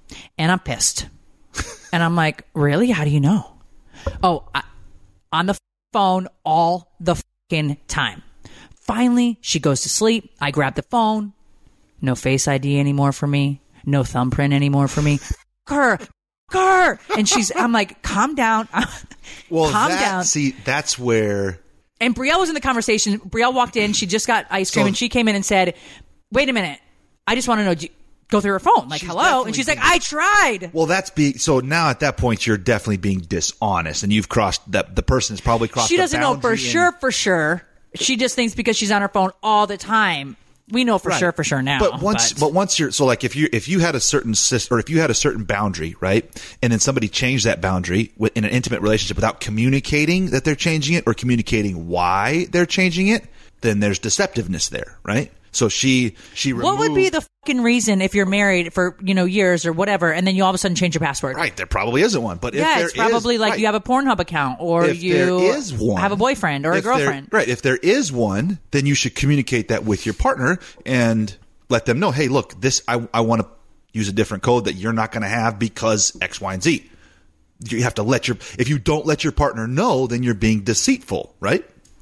and I'm pissed. And I'm like, really? How do you know? Oh, on the phone all the fucking time. Finally, she goes to sleep. I grab the phone. No Face ID anymore for me. No thumbprint anymore for me. Her. And I'm like, calm down. Well, calm down. See, that's where. And Brielle was in the conversation. Brielle walked in. She just got ice cream, and she came in and said, wait a minute. I just want to know, go through her phone. Like, hello? And she's like, I tried. Well, so now at that point, you're definitely being dishonest, and you've crossed that. The person has probably crossed She the doesn't know boundary for sure. She just thinks because she's on her phone all the time. We know for sure now. But once you're, so like if you had a certain or if you had a certain boundary, right, and then somebody changed that boundary in an intimate relationship without communicating that they're changing it or communicating why they're changing it, then there's deceptiveness there, right? So she removed, what would be the fucking reason if you're married for years or whatever, and then you all of a sudden change your password? Right, there probably isn't one. But yeah, if it's probably like you have a Pornhub account or if you there is one, have a boyfriend or a girlfriend. Right, if there is one, then you should communicate that with your partner and let them know, hey, look, this I want to use a different code that you're not going to have because X, Y, and Z. You have to if you don't let your partner know, then you're being deceitful, right?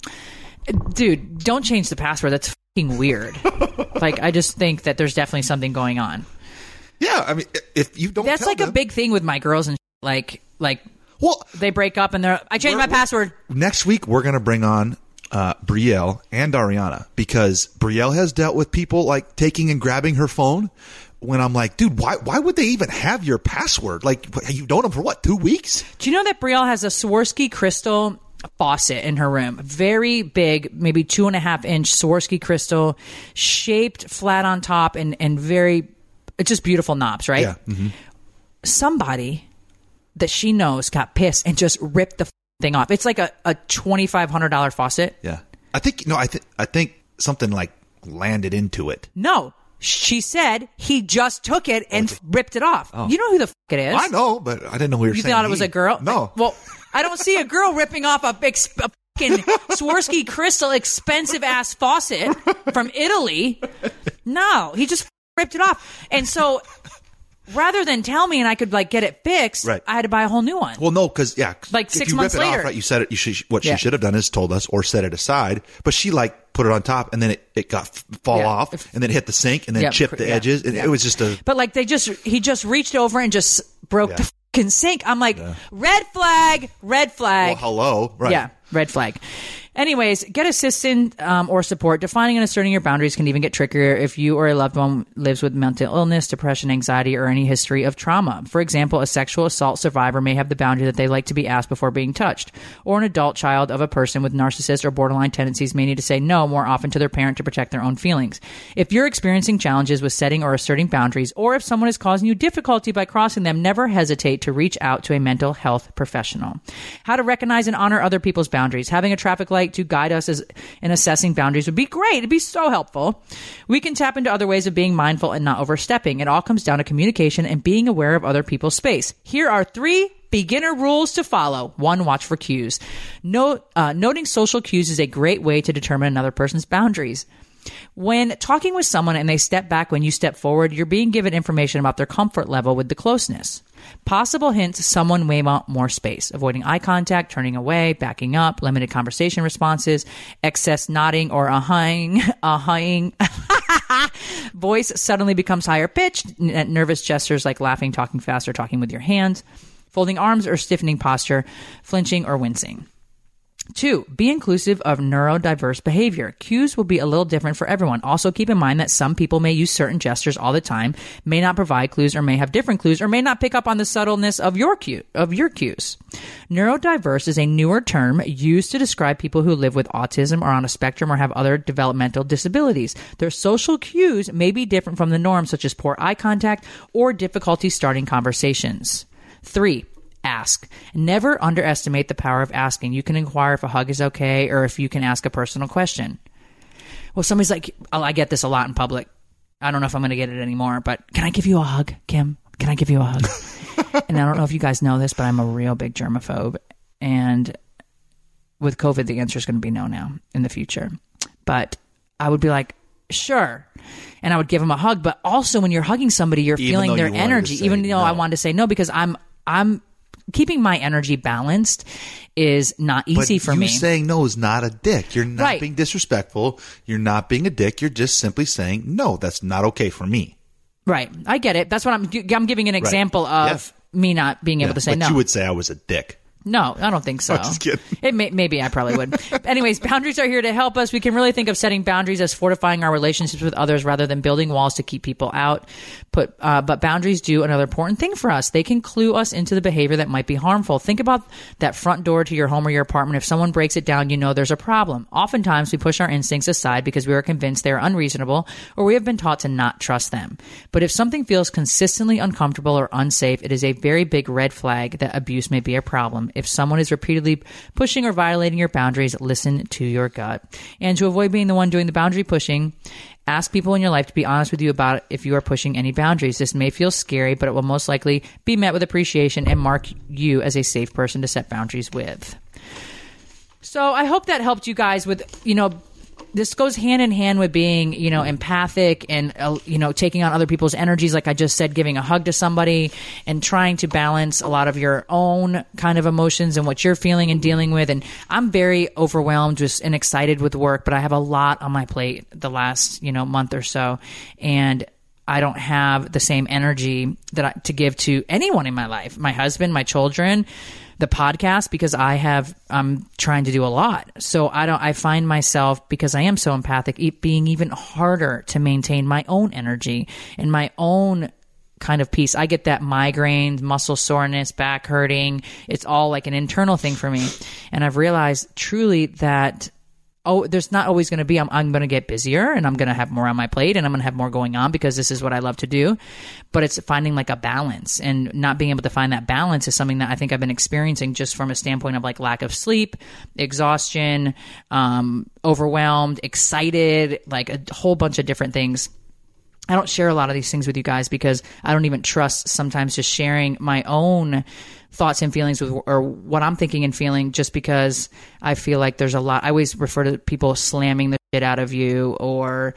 Dude, don't change the password. That's fucking weird. Like, I just think that there's definitely something going on. Yeah, I mean, if you don't, that's like a big thing with my girls and like, well, they break up and I changed my password. Next week we're gonna bring on Brielle and Ariana because Brielle has dealt with people like taking and grabbing her phone. When I'm like, dude, why would they even have your password? Like, you've known them for what, 2 weeks? Do you know that Brielle has a Swarovski crystal faucet in her room? Very big, maybe 2.5-inch Swarovski crystal, shaped flat on top and very, it's just beautiful knobs, right? Yeah. Mm-hmm. Somebody that she knows got pissed and just ripped the thing off. It's like a $2,500 faucet. Yeah. I think something like landed into it. No. She said he just took it and ripped it off. Oh. You know who the it is? I know, but I didn't know we were saying. You thought it was a girl? No. Well, I don't see a girl ripping off a fucking Swarovski crystal expensive ass faucet from Italy. No, he just ripped it off. And so rather than tell me and I could like get it fixed, right, I had to buy a whole new one. Well, no, because like 6 months later, off, right, you said it. She should have done is told us or set it aside. But she like put it on top and then it got fall off and then it hit the sink and then chipped the edges and it was just a. But like he just reached over and just broke the fucking sink. I'm like, red flag. Well, hello, right? Yeah, red flag. Anyways, get assistance or support. Defining and asserting your boundaries can even get trickier if you or a loved one lives with mental illness, depression, anxiety, or any history of trauma. For example, a sexual assault survivor may have the boundary that they like to be asked before being touched. Or an adult child of a person with narcissist or borderline tendencies may need to say no more often to their parent to protect their own feelings. If you're experiencing challenges with setting or asserting boundaries, or if someone is causing you difficulty by crossing them, never hesitate to reach out to a mental health professional. How to recognize and honor other people's boundaries. Having a traffic light to guide us in assessing boundaries would be great. It'd be so helpful. We can tap into other ways of being mindful and not overstepping. It all comes down to communication and being aware of other people's space. Here are 3 beginner rules to follow. 1, watch for cues. Noting social cues is a great way to determine another person's boundaries. When talking with someone and they step back when you step forward, you're being given information about their comfort level with the closeness. Possible hints: someone may want more space, avoiding eye contact, turning away, backing up, limited conversation responses, excess nodding or ahhing. Voice suddenly becomes higher pitched, nervous gestures like laughing, talking fast, or talking with your hands, folding arms or stiffening posture, flinching or wincing. 2, be inclusive of neurodiverse behavior. Cues will be a little different for everyone. Also, keep in mind that some people may use certain gestures all the time, may not provide clues, or may have different clues, or may not pick up on the subtleness of your cues. Neurodiverse is a newer term used to describe people who live with autism or on a spectrum or have other developmental disabilities. Their social cues may be different from the norm, such as poor eye contact or difficulty starting conversations. 3, ask. Never underestimate the power of asking. You can inquire if a hug is okay or if you can ask a personal question. Well, somebody's like, oh, I get this a lot in public. I don't know if I'm going to get it anymore, but can I give you a hug, Kim? Can I give you a hug? And I don't know if you guys know this, but I'm a real big germaphobe. And with COVID, the answer is going to be no now in the future. But I would be like, sure. And I would give them a hug. But also when you're hugging somebody, you're Even feeling though their you wanted to energy, say even though I no. wanted to say no, because I'm keeping my energy balanced is not easy for me. You saying no is not a dick. You're not Right. being disrespectful. You're not being a dick. You're just simply saying, no, that's not okay for me. Right. I get it. That's what I'm giving an example of me not being able to say but no. you would say I was a dick. No, I don't think so. I'm just kidding. Maybe I probably would. Anyways, boundaries are here to help us. We can really think of setting boundaries as fortifying our relationships with others rather than building walls to keep people out. But boundaries do another important thing for us. They can clue us into the behavior that might be harmful. Think about that front door to your home or your apartment. If someone breaks it down, you know there's a problem. Oftentimes, we push our instincts aside because we are convinced they are unreasonable or we have been taught to not trust them. But if something feels consistently uncomfortable or unsafe, it is a very big red flag that abuse may be a problem. If someone is repeatedly pushing or violating your boundaries, listen to your gut. And to avoid being the one doing the boundary pushing, ask people in your life to be honest with you about if you are pushing any boundaries. This may feel scary, but it will most likely be met with appreciation and mark you as a safe person to set boundaries with. So I hope that helped you guys with, this goes hand in hand with being, empathic and, taking on other people's energies. Like I just said, giving a hug to somebody and trying to balance a lot of your own kind of emotions and what you're feeling and dealing with. And I'm very overwhelmed and excited with work, but I have a lot on my plate the last, month or so. And I don't have the same energy to give to anyone in my life, my husband, my children, the podcast, because I'm trying to do a lot. So I find myself, because I am so empathic, being even harder to maintain my own energy and my own kind of peace. I get that migraine, muscle soreness, back hurting. It's all like an internal thing for me. And I've realized truly that there's not always going to be, I'm going to get busier and I'm going to have more on my plate and I'm going to have more going on because this is what I love to do. But it's finding like a balance, and not being able to find that balance is something that I think I've been experiencing just from a standpoint of like lack of sleep, exhaustion, overwhelmed, excited, like a whole bunch of different things. I don't share a lot of these things with you guys because I don't even trust sometimes just sharing my own thoughts and feelings with, or what I'm thinking and feeling, just because I feel like there's a lot. I always refer to people slamming the shit out of you, or,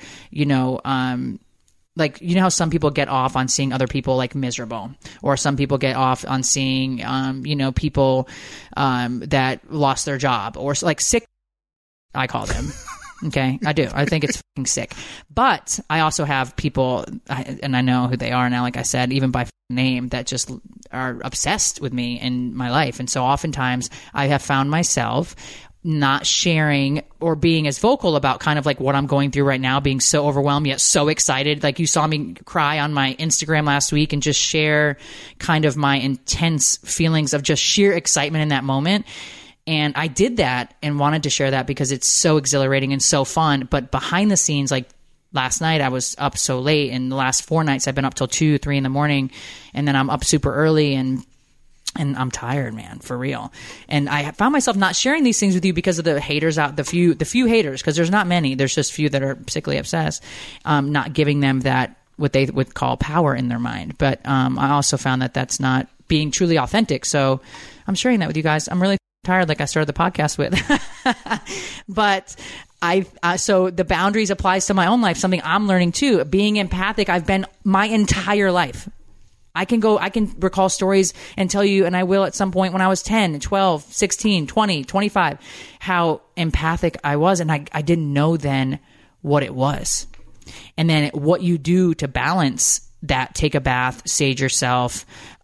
like, how some people get off on seeing other people like miserable, or some people get off on seeing, people that lost their job, or like sick, I call them. Okay, I do. I think it's fucking sick. But I also have people, and I know who they are now, like I said, even by name, that just are obsessed with me in my life. And so oftentimes I have found myself not sharing or being as vocal about kind of like what I'm going through right now, being so overwhelmed yet so excited. Like you saw me cry on my Instagram last week and just share kind of my intense feelings of just sheer excitement in that moment. And I did that and wanted to share that because it's so exhilarating and so fun. But behind the scenes, like last night, I was up so late, and the last 4 nights I've been up till 2, 3 in the morning, and then I'm up super early, and I'm tired, man, for real. And I found myself not sharing these things with you because of the haters out, the few haters, because there's not many. There's just few that are sickly obsessed. Not giving them that, what they would call power in their mind. But I also found that that's not being truly authentic. So I'm sharing that with you guys. I'm really tired, like I started the podcast with. But so the boundaries applies to my own life, something I'm learning too. Being empathic, I've been my entire life. I can recall stories and tell you, and I will at some point when I was 10, 12, 16, 20, 25, how empathic I was. And I didn't know then what it was. And then what you do to balance that, take a bath, sage yourself.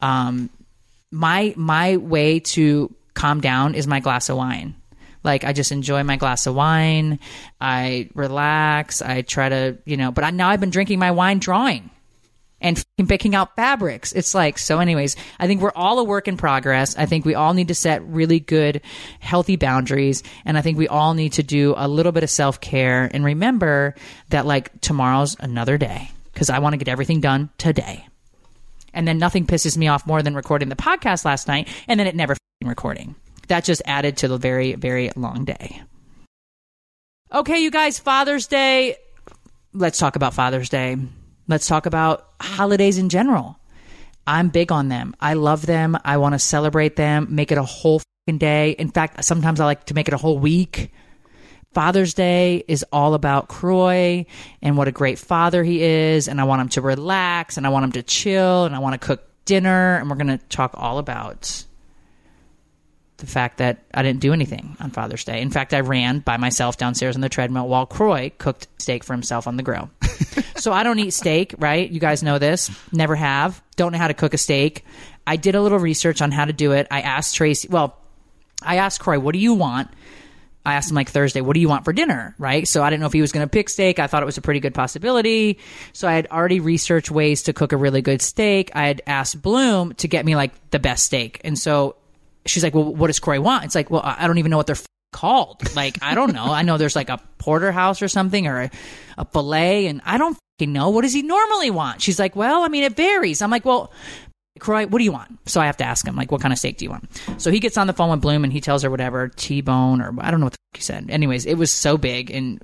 My way to calm down is my glass of wine. Like I just enjoy my glass of wine. I relax. I try to, but now I've been drinking my wine drawing and picking out fabrics. It's like, so anyways, I think we're all a work in progress. I think we all need to set really good, healthy boundaries. And I think we all need to do a little bit of self-care and remember that like tomorrow's another day, because I want to get everything done today. And then nothing pisses me off more than recording the podcast last night and then it never recording. That just added to the very, very long day. Okay, you guys, Father's Day. Let's talk about Father's Day. Let's talk about holidays in general. I'm big on them. I love them. I want to celebrate them, make it a whole fucking day. In fact, sometimes I like to make it a whole week. Father's Day is all about Croy and what a great father he is. And I want him to relax and I want him to chill and I want to cook dinner. And we're going to talk all about the fact that I didn't do anything on Father's Day. In fact, I ran by myself downstairs on the treadmill while Croy cooked steak for himself on the grill. So I don't eat steak, right? You guys know this. Never have. Don't know how to cook a steak. I did a little research on how to do it. I asked Tracy, I asked Croy, what do you want? I asked him like Thursday, what do you want for dinner? Right? So I didn't know if he was going to pick steak. I thought it was a pretty good possibility. So I had already researched ways to cook a really good steak. I had asked Bloom to get me like the best steak. And so she's like, well, what does Croy want? It's like, well, I don't even know what they're called. Like, I don't know. I know there's like a porterhouse or something or a filet, and I don't know. What does he normally want? She's like, well, I mean, it varies. I'm like, well, Croy, what do you want? So I have to ask him, like, what kind of steak do you want? So he gets on the phone with Bloom and he tells her whatever, T-bone or I don't know what the fuck he said. Anyways, it was so big and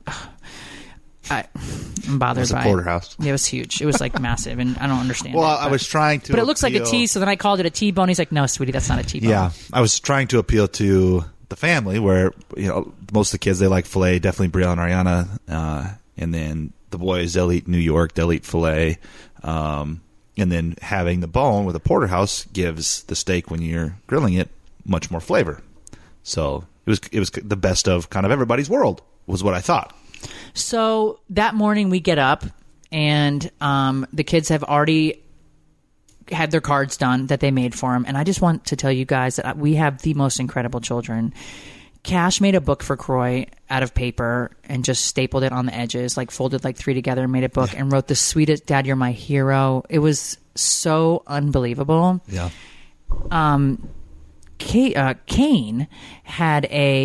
I'm bothered by it. Porterhouse. It was huge. It was like massive and I don't understand Well, it, I was trying to But it looks like a appeal- T, so then I called it a T-bone. He's like, no, sweetie, that's not a T-bone. Yeah, I was trying to appeal to the family where, most of the kids, they like filet, definitely Brielle and Ariana. And then the boys, they'll eat New York, they'll eat filet. And then having the bone with a porterhouse gives the steak, when you're grilling it, much more flavor. So it was the best of kind of everybody's world, was what I thought. So that morning we get up and the kids have already had their cards done that they made for them. And I just want to tell you guys that we have the most incredible children. Cash made a book for Croy out of paper and just stapled it on the edges, like folded like 3 together and made a book and wrote the sweetest, Dad, you're my hero. It was so unbelievable. Yeah. Kane had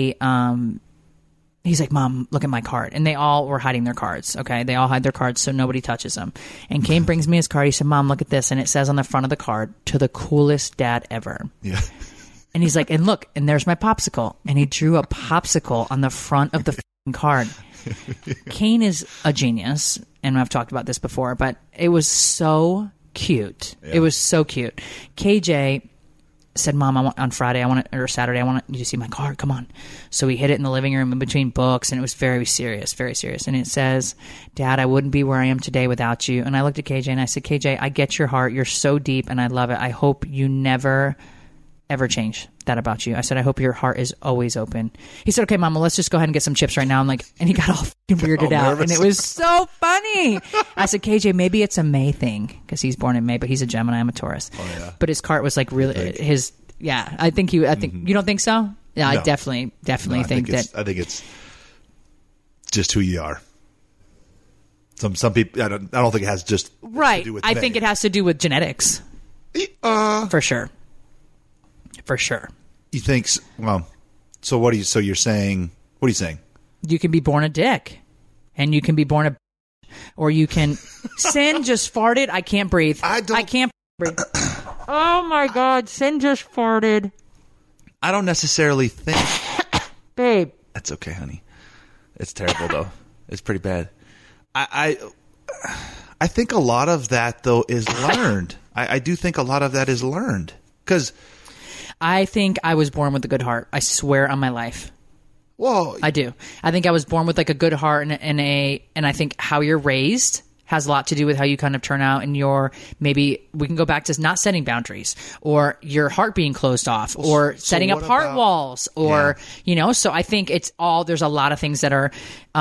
he's like, Mom, look at my card. And they all were hiding their cards. Okay. They all hide their cards so nobody touches them. And Kane brings me his card. He said, Mom, look at this. And it says on the front of the card, to the coolest dad ever. Yeah. And he's like, and look, and there's my popsicle. And he drew a popsicle on the front of the f***ing card. Kane is a genius. And I've talked about this before, but it was so cute. Yeah. It was so cute. KJ said, Mom, on Friday, or Saturday, I want you to see my card. Come on. So we hid it in the living room in between books, and it was very serious, very serious. And it says, Dad, I wouldn't be where I am today without you. And I looked at KJ and I said, KJ, I get your heart. You're so deep, and I love it. I hope you never, ever change that about you. I said, I hope your heart is always open. He said, okay, Mama, let's just go ahead and get some chips right now. I'm like, and he got all fucking weirded out. nervous. And it was so funny. I said, KJ, maybe it's a May thing because he's born in May, but he's a Gemini. I'm a Taurus. Oh, yeah. But his cart was like really yeah, I think you don't think so? Yeah, No. I definitely No, I think that. I think it's just who you are. Some people, I don't think it has just Right. to do with I think it has to do with genetics. For sure. For sure. You think? Well, so what are you? So you're saying? What are you saying? You can be born a dick, and you can be born a, or you can. Sin just farted. I can't breathe. I can't breathe. Oh my God! Sin just farted. I don't necessarily think. Babe. That's okay, honey. It's terrible though. It's pretty bad. I think a lot of that though is learned. I do think a lot of that is learned because. I think I was born with a good heart. I swear on my life. Well, I do. I think I was born with like a good heart and I think how you're raised has a lot to do with how you kind of turn out and maybe we can go back to not setting boundaries or your heart being closed off or setting up what heart about- walls or, so I think there's a lot of things that are,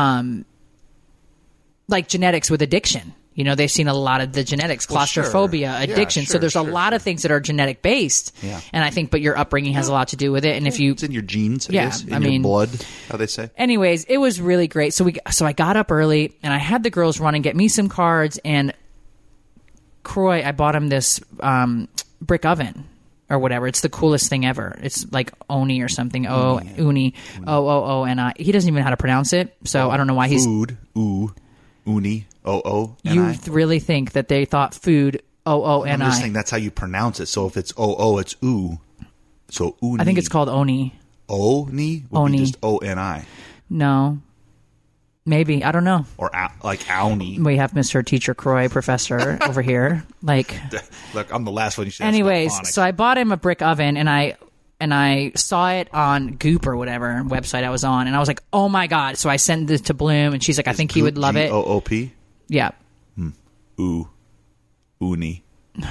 like genetics with addiction. They've seen a lot of the genetics, claustrophobia, sure. Yeah, addiction. So sure, there's a sure, lot of things that are genetic based. Yeah. And I think, but your upbringing has a lot to do with it. And if you, it's in your genes, I Yeah, guess, in I your mean- blood, how they say. anyways, it was really great. So I got up early and I had the girls run and get me some cards. And Croy, I bought him this brick oven or whatever. It's the coolest thing ever. It's like Oni or something. Uni. O-O-O-N-I. He doesn't even know how to pronounce it. So I don't know why he's. Food, uni, O-O-N-I. You really think that they thought food, I'm O-O-N-I. just saying that's how you pronounce it. So if it's O-O, it's oo. So uni. I think it's called Oni. O-ni would Oni. be just O-N-I. No. Maybe. I don't know. Or like Auni. We have Mr. Teacher Croy, professor over here. Like, Look, I'm the last one you should ask anyways, about phonics. so I bought him a brick oven and I and I saw it on Goop or whatever website I was on, and I was like, oh my God. So I sent it to Bloom, and she's like, I think he would love it. Goop? Yeah. Ooh. Uni.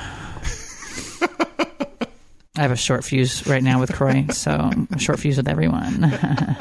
I have a short fuse right now with Croy, so a short fuse with everyone.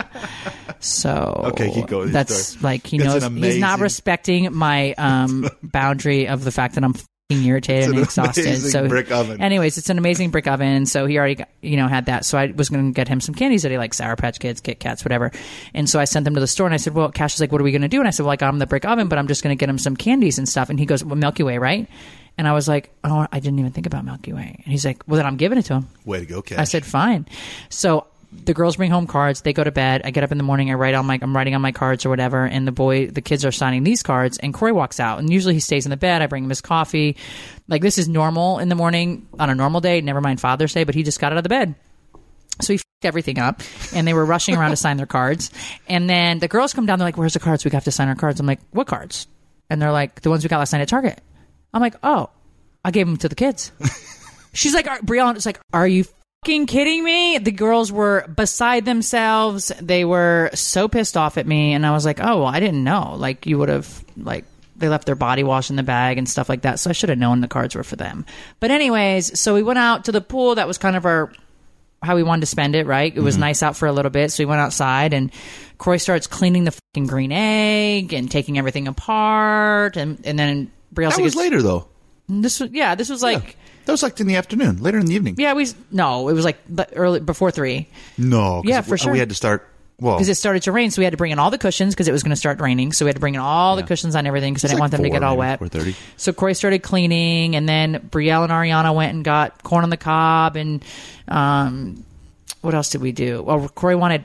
So okay, keep going. That's like he knows he's not respecting my boundary of the fact that I'm fucking irritated and exhausted. So brick oven. Anyways, it's an amazing brick oven. So he already had that. So I was going to get him some candies that he likes, Sour Patch Kids, Kit Kats, whatever. And so I sent them to the store, and I said, well, Cash is like, what are we going to do? And I said, well, I got him the brick oven, but I'm just going to get him some candies and stuff. And he goes, well, Milky Way, right? And I was like, oh, I didn't even think about Milky Way. And he's like, well, then I'm giving it to him. Way to go, Cash. I said, fine. So the girls bring home cards. They go to bed. I get up in the morning. I'm writing on my cards or whatever. And the kids are signing these cards. And Corey walks out. And usually he stays in the bed. I bring him his coffee. Like, this is normal in the morning on a normal day. Never mind Father's Day. But he just got out of the bed. So he f***ed everything up. And they were rushing around to sign their cards. And then the girls come down. They're like, where's the cards? We have to sign our cards. I'm like, what cards? And they're like, the ones we got last night at Target. I'm like, oh, I gave them to the kids. She's like, Brianna's like, are you fucking kidding me? The girls were beside themselves. They were so pissed off at me. And I was like, oh, well, I didn't know. Like, you would have, like, they left their body wash in the bag and stuff like that. So I should have known the cards were for them. But anyways, so we went out to the pool. That was kind of how we wanted to spend it, right? It was nice out for a little bit. So we went outside, and Croy starts cleaning the fucking green egg and taking everything apart. And then Brielle That was later, though. This was like... That was like in the afternoon, later in the evening. Yeah, it was like early, before 3. No. Yeah, for sure. We had to start... Well, because it started to rain, so we had to bring in all the cushions because it was going to start raining. So we had to bring in all the cushions on everything because I didn't want them to get all wet. 4:30. So Corey started cleaning, and then Brielle and Ariana went and got corn on the cob, and what else did we do? Well, Corey wanted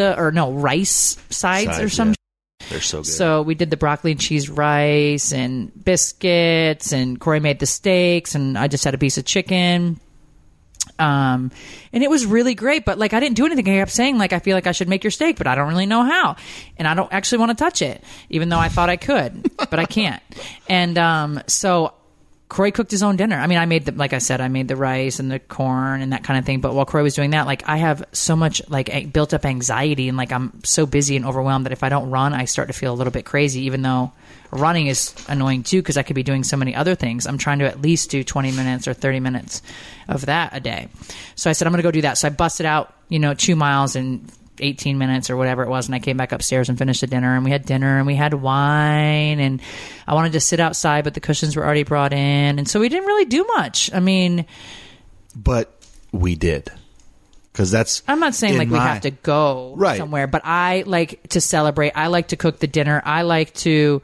rice sides or some. Yeah. They're so good. So we did the broccoli and cheese rice and biscuits, and Corey made the steaks, and I just had a piece of chicken. And it was really great, but like I didn't do anything. I kept saying like I feel like I should make your steak, but I don't really know how, and I don't actually want to touch it, even though I thought I could, but I can't. And so Corey cooked his own dinner. I mean, I made the rice and the corn and that kind of thing. But while Corey was doing that, like I have so much like built up anxiety, and like I'm so busy and overwhelmed that if I don't run, I start to feel a little bit crazy, even though running is annoying too because I could be doing so many other things. I'm trying to at least do 20 minutes or 30 minutes of that a day. So I said, I'm going to go do that. So I busted out, 2 miles in 18 minutes or whatever it was, and I came back upstairs and finished the dinner, and we had dinner and we had wine, and I wanted to sit outside, but the cushions were already brought in, and so we didn't really do much. I mean, but we did. Because that's... I'm not saying like we have to go somewhere, but I like to celebrate. I like to cook the dinner. I like to,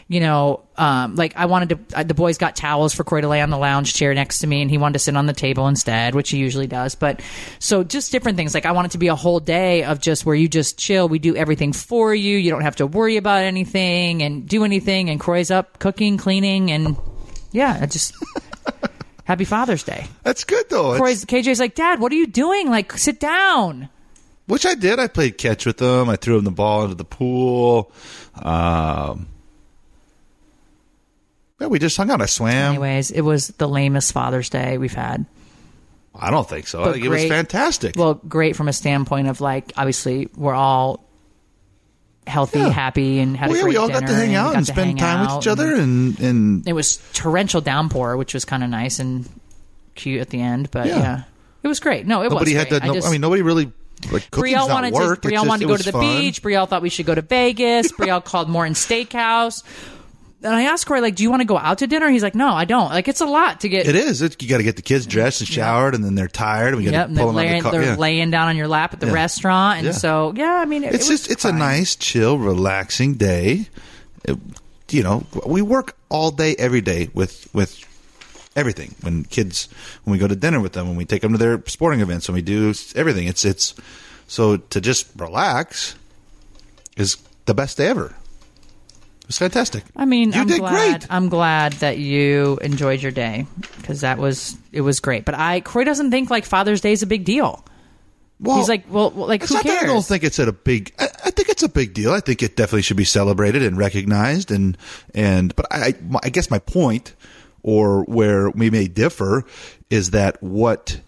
like I wanted to... the boys got towels for Corey to lay on the lounge chair next to me, and he wanted to sit on the table instead, which he usually does. But so just different things. Like I want it to be a whole day of just where you just chill. We do everything for you. You don't have to worry about anything and do anything. And Corey's up cooking, cleaning, and yeah, I just... Happy Father's Day. That's good, though. KJ's like, Dad, what are you doing? Like, sit down. Which I did. I played catch with them. I threw him the ball into the pool. Yeah, we just hung out. I swam. Anyways, it was the lamest Father's Day we've had. I don't think so. I think it was fantastic. Well, great from a standpoint of, like, obviously, we're all healthy, happy, and had a great dinner. We all got to hang out and spend time with each other, and it was torrential downpour, which was kind of nice and cute at the end. But yeah, it was great. No, nobody had to. Nobody really. Like, Brielle wanted to go to the beach. Brielle thought we should go to Vegas. Brielle called Morton Steakhouse. And I asked Corey, like, do you want to go out to dinner? He's like, no, I don't. Like, it's a lot to get. It is. You got to get the kids dressed and showered, and then they're tired. And we got to pull them out of the car. They're laying down on your lap at the restaurant. And so, I mean, it's a nice, chill, relaxing day. We work all day, every day with everything. When we go to dinner with them, when we take them to their sporting events, when we do everything, it's so to just relax is the best day ever. It was fantastic. I mean, you did great. I'm glad that you enjoyed your day because it was great. But Corey doesn't think like Father's Day is a big deal. Well, he's like, who cares? I don't think it's I think it's a big deal. I think it definitely should be celebrated and recognized. But I guess my point, or where we may differ, is that what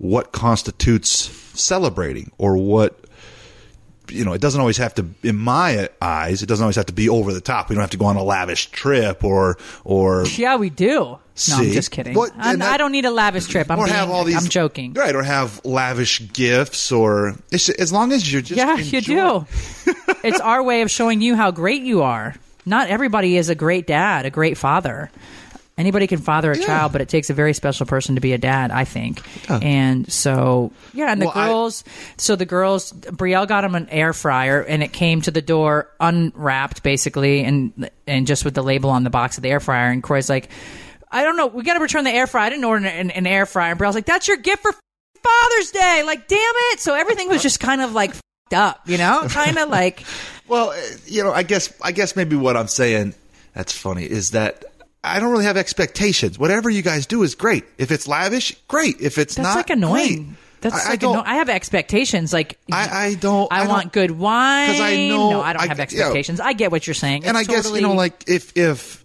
what constitutes celebrating, or what, it doesn't always have to, in my eyes, it doesn't always have to be over the top. We don't have to go on a lavish trip or yeah, we do. See? No, I'm just kidding. I don't need a lavish trip. I'm joking. Right, or have lavish gifts, or as long as you're just you do. It's our way of showing you how great you are. Not everybody is a great dad, a great father. Anybody can father a child, but it takes a very special person to be a dad, I think. Yeah. And so, and the girls, Brielle got him an air fryer, and it came to the door unwrapped, basically, and just with the label on the box of the air fryer. And Croy's like, I don't know, we got to return the air fryer. I didn't order an air fryer. And Brielle's like, that's your gift for Father's Day. Like, damn it. So everything was just kind of like f***ed up, kind of like. Well, I guess maybe what I'm saying, that's funny, is that I don't really have expectations. Whatever you guys do is great. If it's lavish, great. If it's not, like annoying. Great. That's I have expectations. Like I want good wine. Because I know. No, I don't have expectations. I get what you're saying. And I guess like if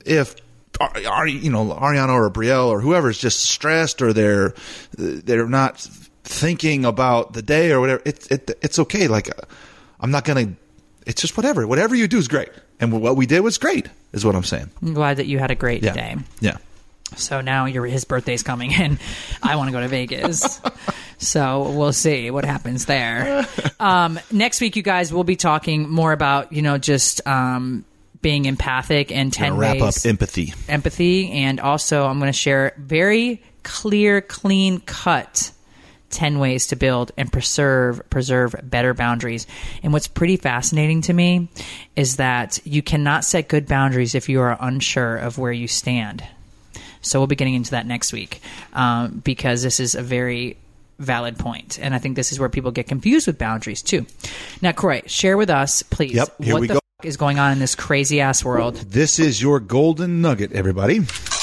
Ariana or Brielle or whoever is just stressed, or they're not thinking about the day or whatever, it's okay. Like I'm not gonna. It's just whatever you do is great, and what we did was great, is what I'm saying. I'm glad that you had a great day. Yeah. So now his birthday's coming, and I want to go to Vegas. So we'll see what happens there. Next week, you guys, we'll be talking more about just being empathic and 10 ways. Wrap up empathy, and also I'm going to share very clear, clean cut 10 ways to build and preserve better boundaries. And what's pretty fascinating to me is that you cannot set good boundaries if you are unsure of where you stand. So we'll be getting into that next week, because this is a very valid point. And I think this is where people get confused with boundaries too. Now, Croy, share with us, please, what the f- is going on in this crazy ass world. This is your golden nugget, everybody.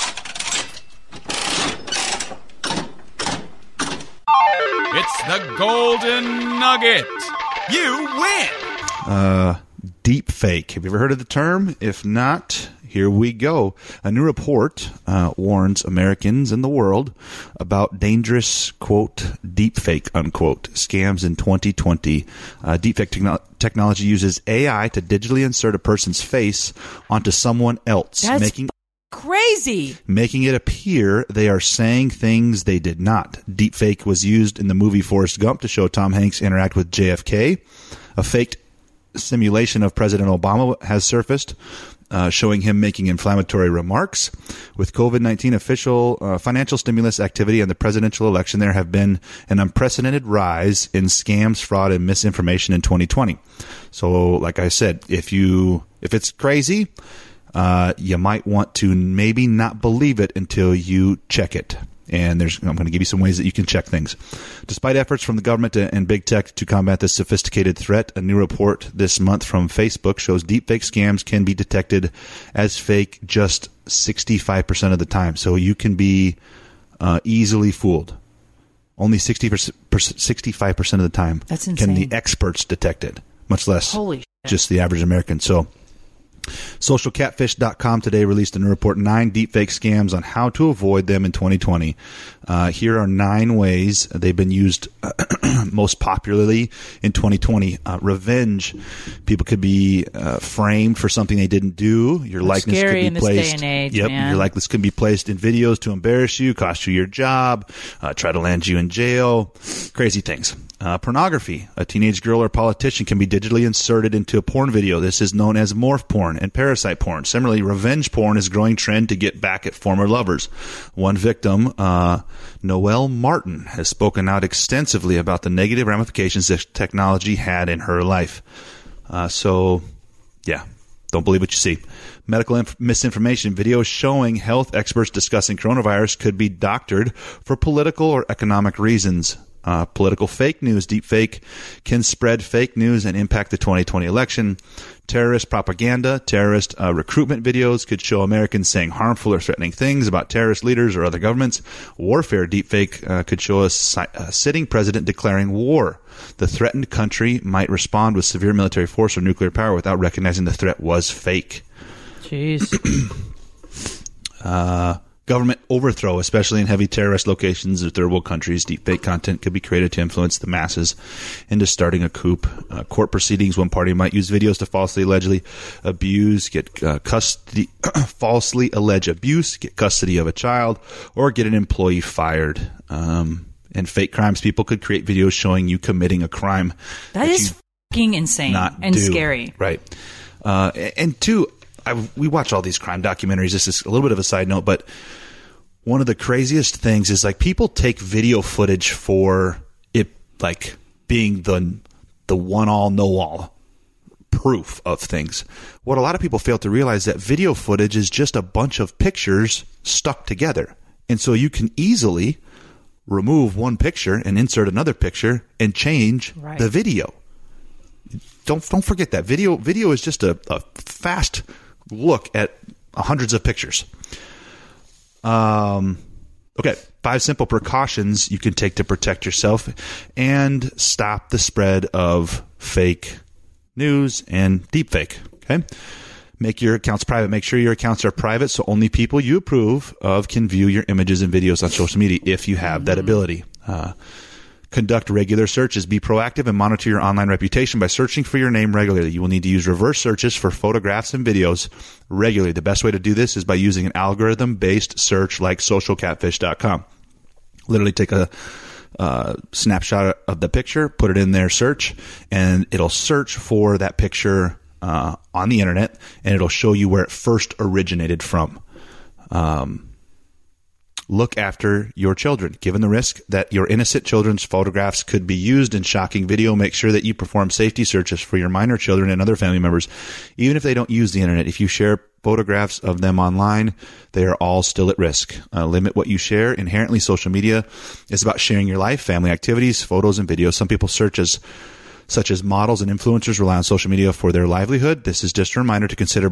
It's the Golden Nugget. You win. Deep fake. Have you ever heard of the term? If not, here we go. A new report warns Americans and the world about dangerous, quote, deep fake, unquote, scams in 2020. Deep fake technology uses AI to digitally insert a person's face onto someone else. That's crazy. Making it appear they are saying things they did not. Deepfake was used in the movie Forrest Gump to show Tom Hanks interact with JFK. A faked simulation of President Obama has surfaced, showing him making inflammatory remarks. With COVID-19 official financial stimulus activity and the presidential election, there have been an unprecedented rise in scams, fraud, and misinformation in 2020. So, like I said, if it's crazy, you might want to maybe not believe it until you check it. And I'm going to give you some ways that you can check things. Despite efforts from the government and big tech to combat this sophisticated threat, a new report this month from Facebook shows deepfake scams can be detected as fake just 65% of the time. So you can be easily fooled. Only 65% of the time. That's insane. Can the experts detect it, much less just the average American. So SocialCatfish.com today released a new report, 9 deepfake scams on how to avoid them in 2020. Here are 9 ways they've been used most popularly in 2020. Revenge. People could be framed for something they didn't do. Your likeness could be placed. Day and age, man. Your likeness could be placed in videos to embarrass you, cost you your job, try to land you in jail. Crazy things. Pornography. A teenage girl or politician can be digitally inserted into a porn video. This is known as morph porn and parasite porn. Similarly, revenge porn is a growing trend to get back at former lovers. One victim, Noelle Martin, has spoken out extensively about the negative ramifications this technology had in her life. Don't believe what you see. Medical misinformation. Videos showing health experts discussing coronavirus could be doctored for political or economic reasons. Political fake news. Deepfake can spread fake news and impact the 2020 election. Terrorist propaganda. Terrorist recruitment videos could show Americans saying harmful or threatening things about terrorist leaders or other governments. Warfare. Deepfake could show a sitting president declaring war. The threatened country might respond with severe military force or nuclear power without recognizing the threat was fake. Jeez. government overthrow, especially in heavy terrorist locations or third world countries. Deepfake content could be created to influence the masses into starting a coup. Court proceedings, one party might use videos to allegedly abuse, get custody, falsely allege abuse, get custody of a child, or get an employee fired. And fake crimes, people could create videos showing you committing a crime. That is fucking insane and scary. Right. And two, we watch all these crime documentaries. This is a little bit of a side note, but one of the craziest things is like people take video footage for it, like being the one all know all proof of things. What a lot of people fail to realize that video footage is just a bunch of pictures stuck together, and so you can easily remove one picture and insert another picture and change the video. Don't forget that video is just a fast look at hundreds of pictures. Okay, 5 simple precautions you can take to protect yourself and stop the spread of fake news and deepfake. Okay, make your accounts private. Make sure your accounts are private so only people you approve of can view your images and videos on social media if you have that ability. Conduct regular searches. Be proactive and monitor your online reputation by searching for your name regularly. You will need to use reverse searches for photographs and videos regularly. The best way to do this is by using an algorithm-based search like socialcatfish.com. Literally take a snapshot of the picture, put it in their search, and it'll search for that picture on the internet, and it'll show you where it first originated from. Look after your children. Given the risk that your innocent children's photographs could be used in shocking video, make sure that you perform safety searches for your minor children and other family members. Even if they don't use the internet, if you share photographs of them online, they are all still at risk. Limit what you share. Inherently, social media is about sharing your life, family activities, photos, and videos. Some people such as models and influencers rely on social media for their livelihood. This is just a reminder to consider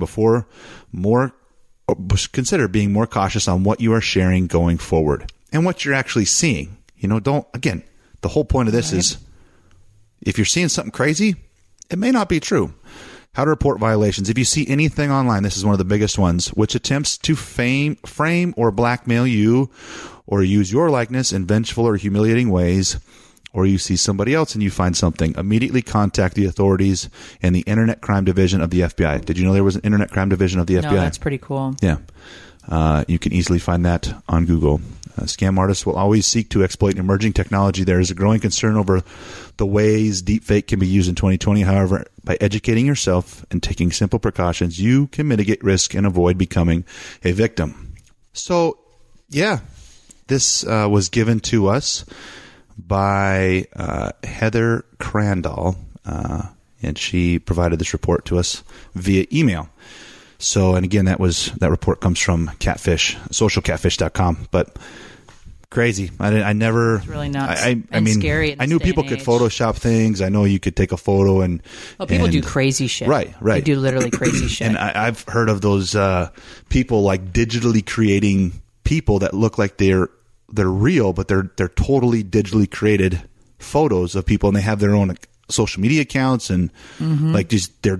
being more cautious on what you are sharing going forward and what you're actually seeing. The whole point of this is if you're seeing something crazy, it may not be true. How to report violations. If you see anything online, this is one of the biggest ones, which attempts to frame or blackmail you or use your likeness in vengeful or humiliating ways, or you see somebody else and you find something, immediately contact the authorities and the Internet Crime Division of the FBI. Did you know there was an Internet Crime Division of the FBI? No, that's pretty cool. Yeah. You can easily find that on Google. Scam artists will always seek to exploit emerging technology. There is a growing concern over the ways deepfake can be used in 2020. However, by educating yourself and taking simple precautions, you can mitigate risk and avoid becoming a victim. So, yeah, this was given to us by Heather Crandall, and she provided this report to us via email. So, and again, that report comes from Catfish, socialcatfish.com, but crazy. I never. It's really nuts. I mean, scary. I knew people could Photoshop things. I know you could take a photo and. Oh, people do crazy shit. Right. They do literally crazy shit. And I've heard of those people like digitally creating people that look like they're real, but they're totally digitally created photos of people, and they have their own social media accounts and like just they're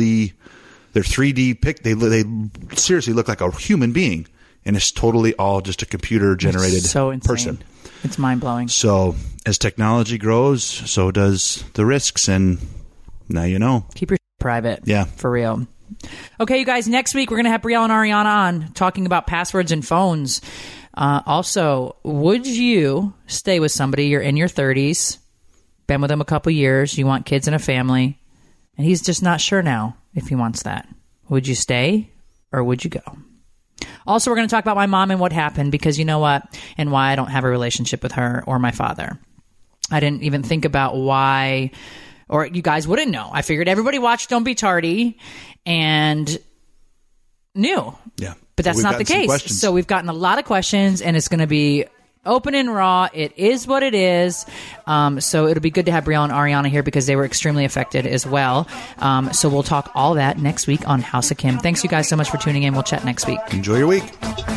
3D pic. They seriously look like a human being, and it's totally all just a computer generated person. It's mind blowing. So as technology grows, so does the risks, and now you know. Keep your private. Yeah, for real. Okay, you guys. Next week we're gonna have Brielle and Ariana on talking about passwords and phones. Also, would you stay with somebody, you're in your 30s, been with them a couple years, you want kids and a family, and he's just not sure now if he wants that? Would you stay or would you go? Also, we're going to talk about my mom and what happened, because you know what, and why I don't have a relationship with her or my father. I didn't even think about why, or you guys wouldn't know. I figured everybody watched Don't Be Tardy and knew. Yeah. But that's not the case. So we've gotten a lot of questions, and it's going to be open and raw. It is what it is. So it'll be good to have Brielle and Ariana here because they were extremely affected as well. So we'll talk all that next week on House of Kim. Thanks, you guys, so much for tuning in. We'll chat next week. Enjoy your week.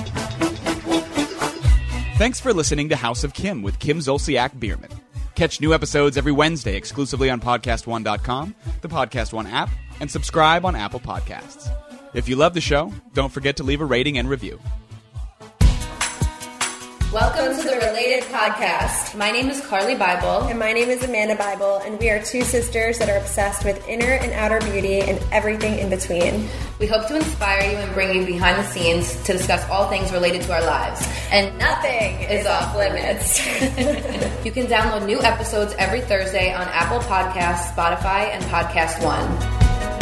Thanks for listening to House of Kim with Kim Zolciak Biermann. Catch new episodes every Wednesday exclusively on PodcastOne.com, the Podcast One app, and subscribe on Apple Podcasts. If you love the show, don't forget to leave a rating and review. Welcome to the Related Podcast. My name is Carly Bible. And my name is Amanda Bible, and we are two sisters that are obsessed with inner and outer beauty and everything in between. We hope to inspire you and bring you behind the scenes to discuss all things related to our lives. And nothing is off limits. You can download new episodes every Thursday on Apple Podcasts, Spotify, and Podcast One.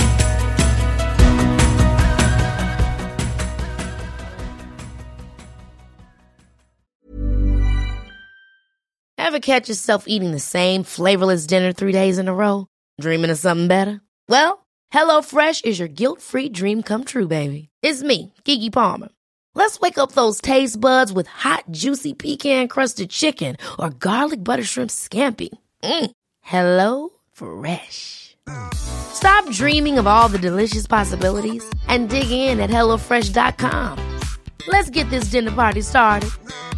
Ever catch yourself eating the same flavorless dinner 3 days in a row? Dreaming of something better? Well, HelloFresh is your guilt-free dream come true, baby. It's me, Keke Palmer. Let's wake up those taste buds with hot, juicy pecan-crusted chicken or garlic butter shrimp scampi. Hello Fresh. Stop dreaming of all the delicious possibilities and dig in at HelloFresh.com. Let's get this dinner party started.